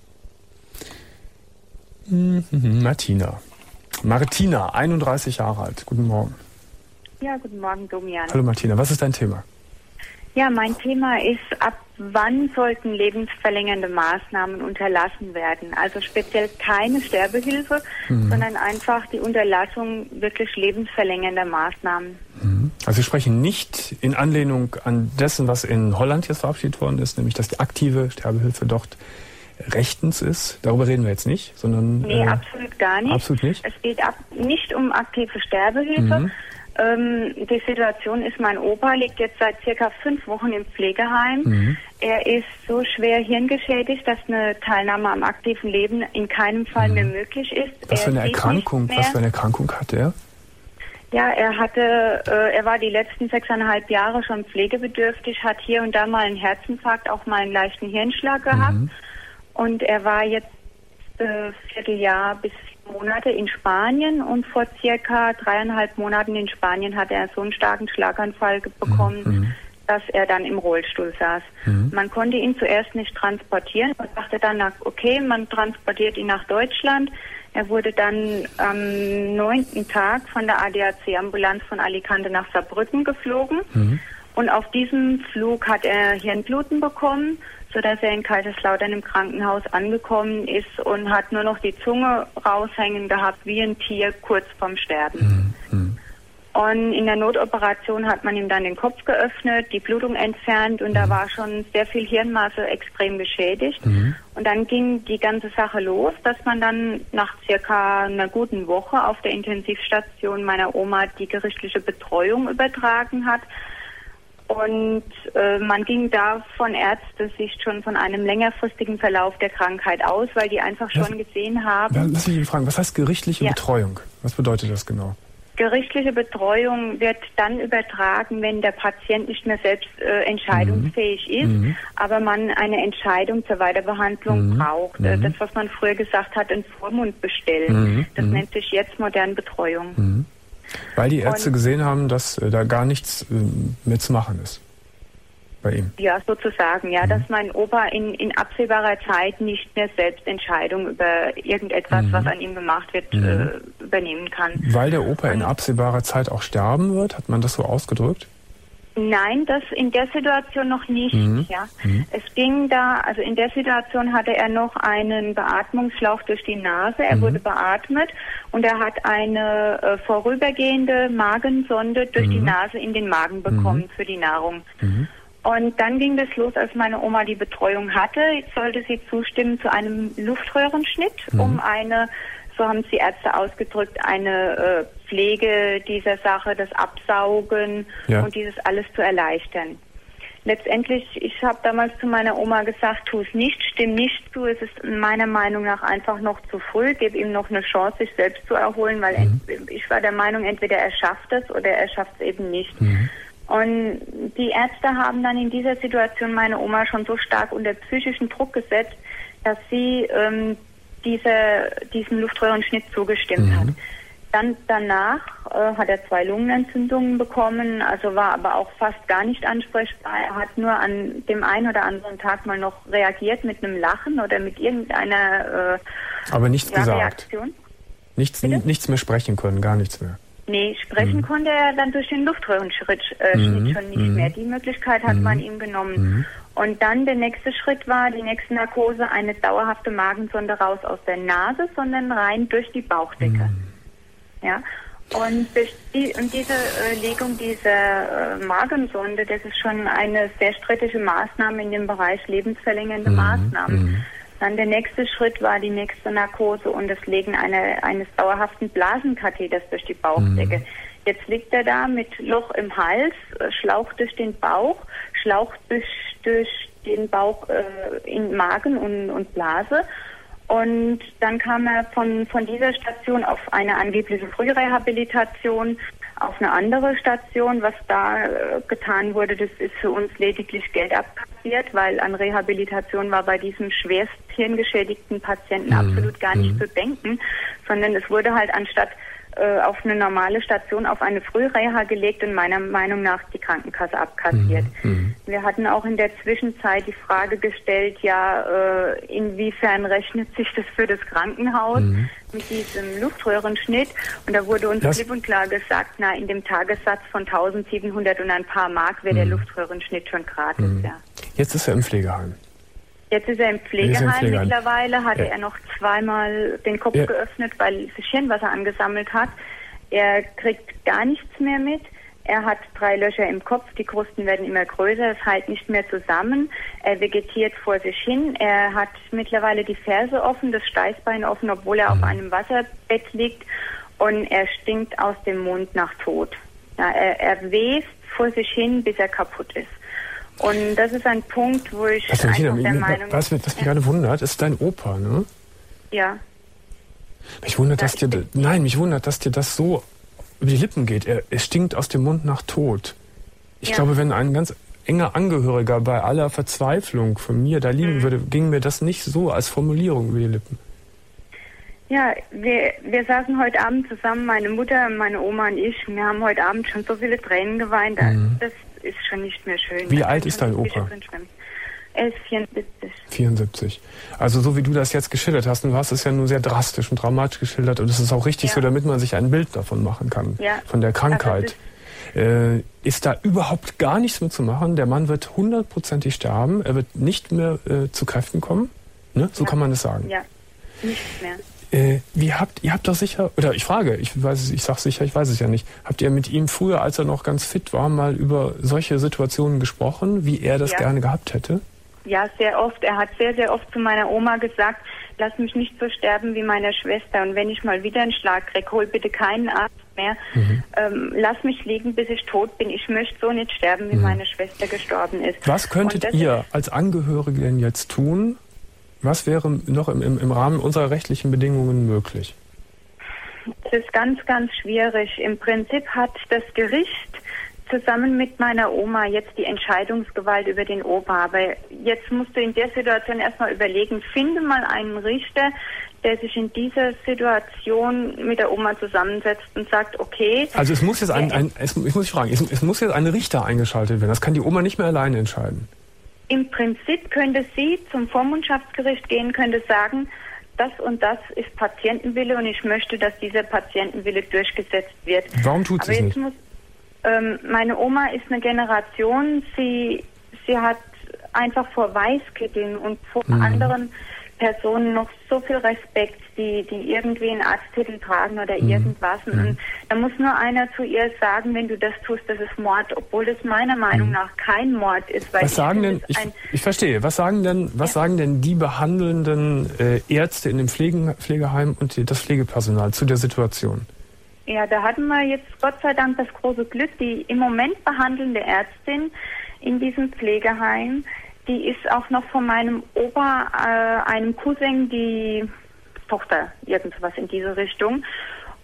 Mhm. Martina. Martina, einunddreißig Jahre alt. Guten Morgen. Ja, guten Morgen, Domian. Hallo Martina, was ist dein Thema? Ja, mein Thema ist, ab wann sollten lebensverlängernde Maßnahmen unterlassen werden? Also speziell keine Sterbehilfe, mhm. sondern einfach die Unterlassung wirklich lebensverlängernder Maßnahmen. Mhm. Also wir sprechen nicht in Anlehnung an dessen, was in Holland jetzt verabschiedet worden ist, nämlich dass die aktive Sterbehilfe dort rechtens ist. Darüber reden wir jetzt nicht, sondern... Nee, äh, absolut gar nicht. Absolut nicht? Es geht ab, nicht um aktive Sterbehilfe. Mhm. Ähm, die Situation ist, mein Opa liegt jetzt seit circa fünf Wochen im Pflegeheim. Mhm. Er ist so schwer hirngeschädigt, dass eine Teilnahme am aktiven Leben in keinem Fall mhm. mehr möglich ist. Was für eine er Erkrankung, was für eine Erkrankung hat er? Ja, er hatte, äh, er war die letzten sechseinhalb Jahre schon pflegebedürftig, hat hier und da mal einen Herzinfarkt, auch mal einen leichten Hirnschlag gehabt. Mhm. Und er war jetzt äh, Vierteljahr bis vier Monate in Spanien und vor circa dreieinhalb Monaten in Spanien hat er so einen starken Schlaganfall bekommen, mhm. dass er dann im Rollstuhl saß. Mhm. Man konnte ihn zuerst nicht transportieren und dachte dann, okay, man transportiert ihn nach Deutschland. Er wurde dann am neunten Tag von der A D A C-Ambulanz von Alicante nach Saarbrücken geflogen. Mhm. Und auf diesem Flug hat er Hirnbluten bekommen, sodass er in Kaiserslautern im Krankenhaus angekommen ist und hat nur noch die Zunge raushängen gehabt, wie ein Tier kurz vorm Sterben. Mhm. Und in der Notoperation hat man ihm dann den Kopf geöffnet, die Blutung entfernt und mhm. da war schon sehr viel Hirnmasse extrem beschädigt. Mhm. Und dann ging die ganze Sache los, dass man dann nach circa einer guten Woche auf der Intensivstation meiner Oma die gerichtliche Betreuung übertragen hat. Und äh, man ging da von Ärztesicht schon von einem längerfristigen Verlauf der Krankheit aus, weil die einfach schon was, gesehen haben... Ja, lass mich eben fragen, was heißt gerichtliche ja. Betreuung? Was bedeutet das genau? Gerichtliche Betreuung wird dann übertragen, wenn der Patient nicht mehr selbst äh, entscheidungsfähig mhm. ist, mhm. aber man eine Entscheidung zur Weiterbehandlung mhm. braucht. Mhm. Das, was man früher gesagt hat, in Vormund bestellen. Mhm. Das mhm. nennt sich jetzt moderne Betreuung. Mhm. Weil die Ärzte Und, gesehen haben, dass äh, da gar nichts äh, mehr zu machen ist bei ihm. Ja, sozusagen, ja, mhm. dass mein Opa in, in absehbarer Zeit nicht mehr selbst Entscheidungen über irgendetwas, mhm. was an ihm gemacht wird, mhm. äh, übernehmen kann. Weil der Opa Und, in absehbarer Zeit auch sterben wird? Hat man das so ausgedrückt? Nein, das in der Situation noch nicht. Mhm. Ja, mhm. es ging da, also in der Situation hatte er noch einen Beatmungsschlauch durch die Nase. Er mhm. wurde beatmet und er hat eine äh, vorübergehende Magensonde durch mhm. die Nase in den Magen bekommen mhm. für die Nahrung. Mhm. Und dann ging das los, als meine Oma die Betreuung hatte, sollte sie zustimmen zu einem Luftröhrenschnitt, mhm. um eine, so haben es die Ärzte ausgedrückt, eine äh, Pflege dieser Sache, das Absaugen ja. und dieses alles zu erleichtern. Letztendlich, ich habe damals zu meiner Oma gesagt, tu es nicht, stimm nicht zu, es ist meiner Meinung nach einfach noch zu früh, gib ihm noch eine Chance, sich selbst zu erholen, weil mhm. ich war der Meinung, entweder er schafft es oder er schafft es eben nicht. Mhm. Und die Ärzte haben dann in dieser Situation meine Oma schon so stark unter psychischen Druck gesetzt, dass sie ähm, diese, diesem Luftröhrenschnitt zugestimmt mhm. hat. Dann danach äh, hat er zwei Lungenentzündungen bekommen, also war aber auch fast gar nicht ansprechbar. Er hat nur an dem einen oder anderen Tag mal noch reagiert mit einem Lachen oder mit irgendeiner äh, aber nichts ja, gesagt. Reaktion. Nichts, nichts mehr sprechen können, gar nichts mehr. Nee, sprechen mhm. konnte er dann durch den Luftröhrenschnitt äh, mhm. schon nicht mhm. mehr. Die Möglichkeit hat mhm. man ihm genommen. Mhm. Und dann der nächste Schritt war, die nächste Narkose, eine dauerhafte Magensonde raus aus der Nase, sondern rein durch die Bauchdecke. Mhm. Ja, und, durch die, und diese äh, Legung dieser äh, Magensonde, das ist schon eine sehr strittige Maßnahme in dem Bereich lebensverlängernde mhm. Maßnahmen. Mhm. Dann der nächste Schritt war die nächste Narkose und das Legen einer, eines dauerhaften Blasenkatheters durch die Bauchdecke. Mhm. Jetzt liegt er da mit Loch im Hals, äh, Schlauch durch den Bauch, Schlauch durch, durch den Bauch äh, in Magen und, und Blase. Und dann kam er von, von dieser Station auf eine angebliche Frührehabilitation, auf eine andere Station. Was da äh, getan wurde, das ist für uns lediglich Geld abkassiert, weil an Rehabilitation war bei diesem schwerst hirngeschädigten Patienten mhm. absolut gar nicht mhm. zu denken, sondern es wurde halt anstatt äh, auf eine normale Station auf eine Frühreha gelegt und meiner Meinung nach die Krankenkasse abkassiert. Mhm. Wir hatten auch in der Zwischenzeit die Frage gestellt, ja, äh, inwiefern rechnet sich das für das Krankenhaus mhm. mit diesem Luftröhrenschnitt? Und da wurde uns das klipp und klar gesagt, na, in dem Tagessatz von tausendsiebenhundert und ein paar Mark wäre mhm. der Luftröhrenschnitt schon gratis, mhm. ja. Jetzt ist er im Pflegeheim. Jetzt ist er im Pflegeheim. Er im Pflegeheim. Mittlerweile hatte ja. er noch zweimal den Kopf ja. geöffnet, weil sich Hirnwasser angesammelt hat. Er kriegt gar nichts mehr mit. Er hat drei Löcher im Kopf, die Krusten werden immer größer, es hält nicht mehr zusammen. Er vegetiert vor sich hin. Er hat mittlerweile die Ferse offen, das Steißbein offen, obwohl er mhm. auf einem Wasserbett liegt. Und er stinkt aus dem Mund nach Tod. Ja, er, er west vor sich hin, bis er kaputt ist. Und das ist ein Punkt, wo ich also, einfach Tina, der mir, Meinung bin. Was, was mich ja. gerade wundert, ist dein Opa, ne? Ja. Mich wundert, ja, dass dir, nein, mich wundert, dass dir das so über die Lippen geht. Er, er stinkt aus dem Mund nach Tod. Ich ja. glaube, wenn ein ganz enger Angehöriger bei aller Verzweiflung von mir da liegen mhm. würde, ging mir das nicht so als Formulierung über die Lippen. Ja, wir, wir saßen heute Abend zusammen, meine Mutter, meine Oma und ich. Wir haben heute Abend schon so viele Tränen geweint. Mhm. Das ist schon nicht mehr schön. Wie das alt ist dein Opa? Er ist vierundsiebzig. vierundsiebzig. Also so wie du das jetzt geschildert hast, und du hast es ja nur sehr drastisch und dramatisch geschildert und es ist auch richtig ja. so, damit man sich ein Bild davon machen kann, ja. von der Krankheit. Also äh, ist da überhaupt gar nichts mehr zu machen. Der Mann wird hundertprozentig sterben. Er wird nicht mehr äh, zu Kräften kommen. Ne? So ja. kann man es sagen. Ja, nicht mehr. Äh, wie habt ihr habt doch sicher, oder ich frage, ich weiß es, ich sag sicher, ich weiß es ja nicht, habt ihr mit ihm früher, als er noch ganz fit war, mal über solche Situationen gesprochen, wie er das ja. gerne gehabt hätte? Ja, sehr oft. Er hat sehr, sehr oft zu meiner Oma gesagt, lass mich nicht so sterben wie meine Schwester und wenn ich mal wieder einen Schlag kriege, hol bitte keinen Arzt mehr. Mhm. Ähm, lass mich liegen, bis ich tot bin. Ich möchte so nicht sterben, wie mhm. meine Schwester gestorben ist. Was könntet ihr als Angehörige denn jetzt tun? Was wäre noch im, im, im Rahmen unserer rechtlichen Bedingungen möglich? Das ist ganz, ganz schwierig. Im Prinzip hat das Gericht zusammen mit meiner Oma jetzt die Entscheidungsgewalt über den Opa. Aber jetzt musst du in der Situation erstmal überlegen, finde mal einen Richter, der sich in dieser Situation mit der Oma zusammensetzt und sagt, okay... Also es muss jetzt ein, ein es, ich muss dich fragen, es, es muss jetzt ein Richter eingeschaltet werden. Das kann die Oma nicht mehr alleine entscheiden. Im Prinzip könnte sie zum Vormundschaftsgericht gehen, könnte sagen, das und das ist Patientenwille und ich möchte, dass dieser Patientenwille durchgesetzt wird. Warum tut sie es nicht? Muss, ähm, meine Oma ist eine Generation, sie, sie hat einfach vor Weißkitteln und vor mhm. anderen Personen noch so viel Respekt, die, die irgendwie einen Arzttitel tragen oder mhm. irgendwas. Und mhm. da muss nur einer zu ihr sagen, wenn du das tust, das ist Mord, obwohl das meiner Meinung mhm. nach kein Mord ist. Weil was sagen denn, ich, ich verstehe, was sagen denn, was ja. sagen denn die behandelnden äh, Ärzte in dem Pflegen, Pflegeheim und die, das Pflegepersonal zu der Situation? Ja, da hatten wir jetzt Gott sei Dank das große Glück, die im Moment behandelnde Ärztin in diesem Pflegeheim, die ist auch noch von meinem Opa, äh, einem Cousin, die Tochter, irgendwas in diese Richtung.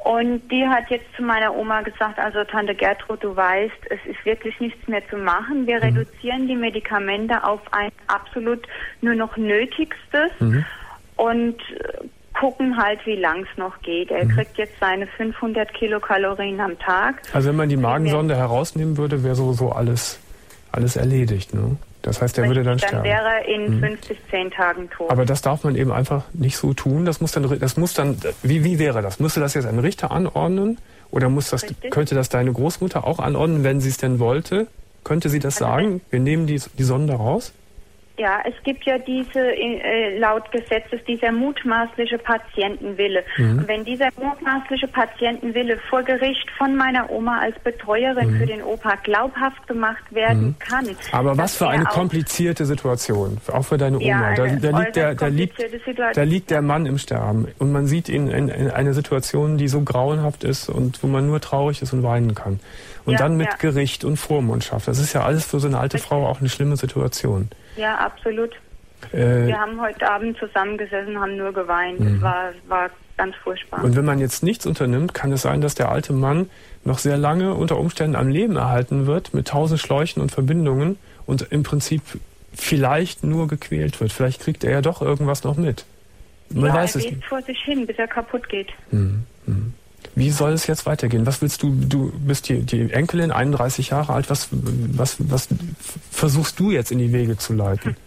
Und die hat jetzt zu meiner Oma gesagt, also Tante Gertrud, du weißt, es ist wirklich nichts mehr zu machen. Wir mhm. reduzieren die Medikamente auf ein absolut nur noch Nötigstes mhm. und gucken halt, wie lang es noch geht. Er mhm. kriegt jetzt seine fünfhundert Kilokalorien am Tag. Also wenn man die Magensonde herausnehmen würde, wäre sowieso alles, alles erledigt, ne? Das heißt, er würde dann sterben. Dann wäre er in mhm. fünf bis zehn Tagen tot. Aber das darf man eben einfach nicht so tun. Das muss dann, das muss dann, wie, wie wäre das? Müsste das jetzt ein Richter anordnen? Oder muss das, könnte das deine Großmutter auch anordnen, wenn sie es denn wollte? Könnte sie das also sagen? Wir nehmen die, die Sonde raus? Ja, es gibt ja diese, äh, laut Gesetzes, dieser mutmaßliche Patientenwille. Mhm. Und wenn dieser mutmaßliche Patientenwille vor Gericht von meiner Oma als Betreuerin mhm. für den Opa glaubhaft gemacht werden mhm. kann. Aber was für eine komplizierte Situation, auch für deine Oma. Ja, da, da, liegt der, da, liegt, da liegt der Mann im Sterben und man sieht ihn in, in eine Situation, die so grauenhaft ist und wo man nur traurig ist und weinen kann. Und ja, dann mit ja. Gericht und Vormundschaft. Das ist ja alles für so eine alte Frau auch eine schlimme Situation. Ja, absolut. Äh, Wir haben heute Abend zusammengesessen, haben nur geweint. Es war, war ganz furchtbar. Und wenn man jetzt nichts unternimmt, kann es sein, dass der alte Mann noch sehr lange unter Umständen am Leben erhalten wird, mit tausend Schläuchen und Verbindungen und im Prinzip vielleicht nur gequält wird. Vielleicht kriegt er ja doch irgendwas noch mit. Man ja, weiß er es geht nicht. vor sich hin, bis er kaputt geht. Mhm. Mhm. Wie soll es jetzt weitergehen? Was willst du, du bist die, die Enkelin, einunddreißig Jahre alt, was, was, was versuchst du jetzt in die Wege zu leiten?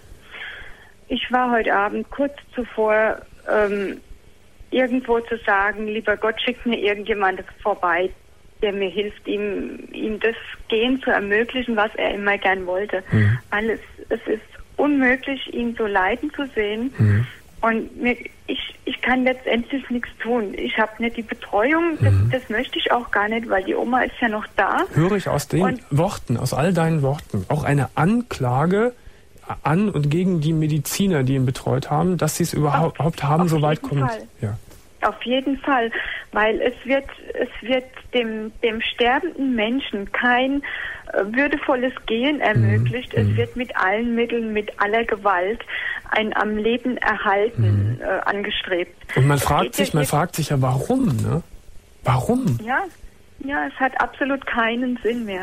Ich war heute Abend kurz zuvor, ähm, irgendwo zu sagen, lieber Gott, schickt mir irgendjemand vorbei, der mir hilft, ihm, ihm das Gehen zu ermöglichen, was er immer gern wollte. Mhm. Weil es, es ist unmöglich, ihn so leiden zu sehen. Mhm. Und mir, ich, ich kann letztendlich nichts tun. Ich habe nicht die Betreuung, das, mhm. das möchte ich auch gar nicht, weil die Oma ist ja noch da. Höre ich aus den und Worten, aus all deinen Worten, auch eine Anklage an und gegen die Mediziner, die ihn betreut haben, dass sie es überhaupt auf, haben, auf so weit kommen? Ja. Auf jeden Fall, weil es wird, es wird dem, dem sterbenden Menschen kein äh, würdevolles Gehen ermöglicht. Mhm. Es wird mit allen Mitteln, mit aller Gewalt ein am Leben erhalten mhm. äh, angestrebt. Und man fragt sich, man fragt sich ja, warum, ne? Warum? Ja, ja, es hat absolut keinen Sinn mehr.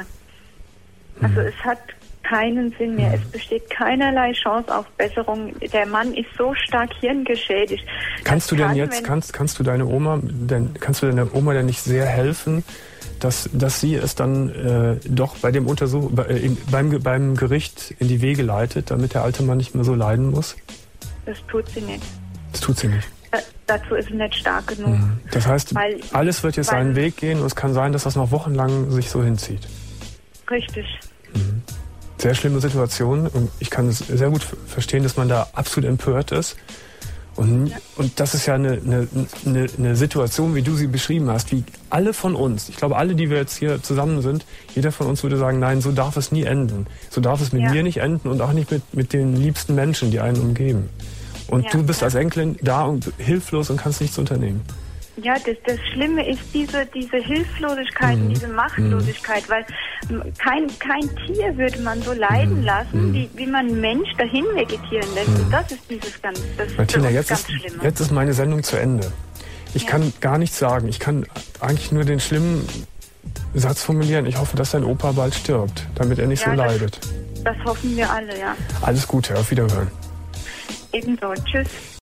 Also mhm. es hat keinen Sinn mehr. Mhm. Es besteht keinerlei Chance auf Besserung. Der Mann ist so stark hirngeschädigt. Kannst du denn kann, jetzt, kannst, kannst du deine Oma, denn, kannst du deiner Oma denn nicht sehr helfen, dass, dass sie es dann äh, doch bei dem Untersuch, bei, in, beim, beim Gericht in die Wege leitet, damit der alte Mann nicht mehr so leiden muss? Das tut sie nicht. Das tut sie nicht. Da, dazu ist sie nicht stark genug. Mhm. Das heißt, weil, alles wird jetzt seinen Weg gehen und es kann sein, dass das noch wochenlang sich so hinzieht. Richtig. Mhm. Sehr schlimme Situation und ich kann es sehr gut verstehen, dass man da absolut empört ist. Und, ja. und das ist ja eine, eine, eine, eine Situation, wie du sie beschrieben hast, wie alle von uns, ich glaube alle, die wir jetzt hier zusammen sind, jeder von uns würde sagen, nein, so darf es nie enden. So darf es mit ja. mir nicht enden und auch nicht mit, mit den liebsten Menschen, die einen umgeben. Und ja. du bist als Enkelin da und hilflos und kannst nichts unternehmen. Ja, das, das Schlimme ist diese, diese Hilflosigkeit, mhm. diese Machtlosigkeit, weil kein, kein Tier würde man so leiden lassen, mhm. wie, wie man einen Mensch dahin vegetieren lässt. Mhm. Und das ist dieses ganz, das Martina, ist jetzt ganz ist, Schlimme. Jetzt ist meine Sendung zu Ende. Ich ja. kann gar nichts sagen. Ich kann eigentlich nur den schlimmen Satz formulieren. Ich hoffe, dass dein Opa bald stirbt, damit er nicht ja, so das, leidet. Das hoffen wir alle, ja. Alles Gute, auf Wiederhören. Ebenso, tschüss.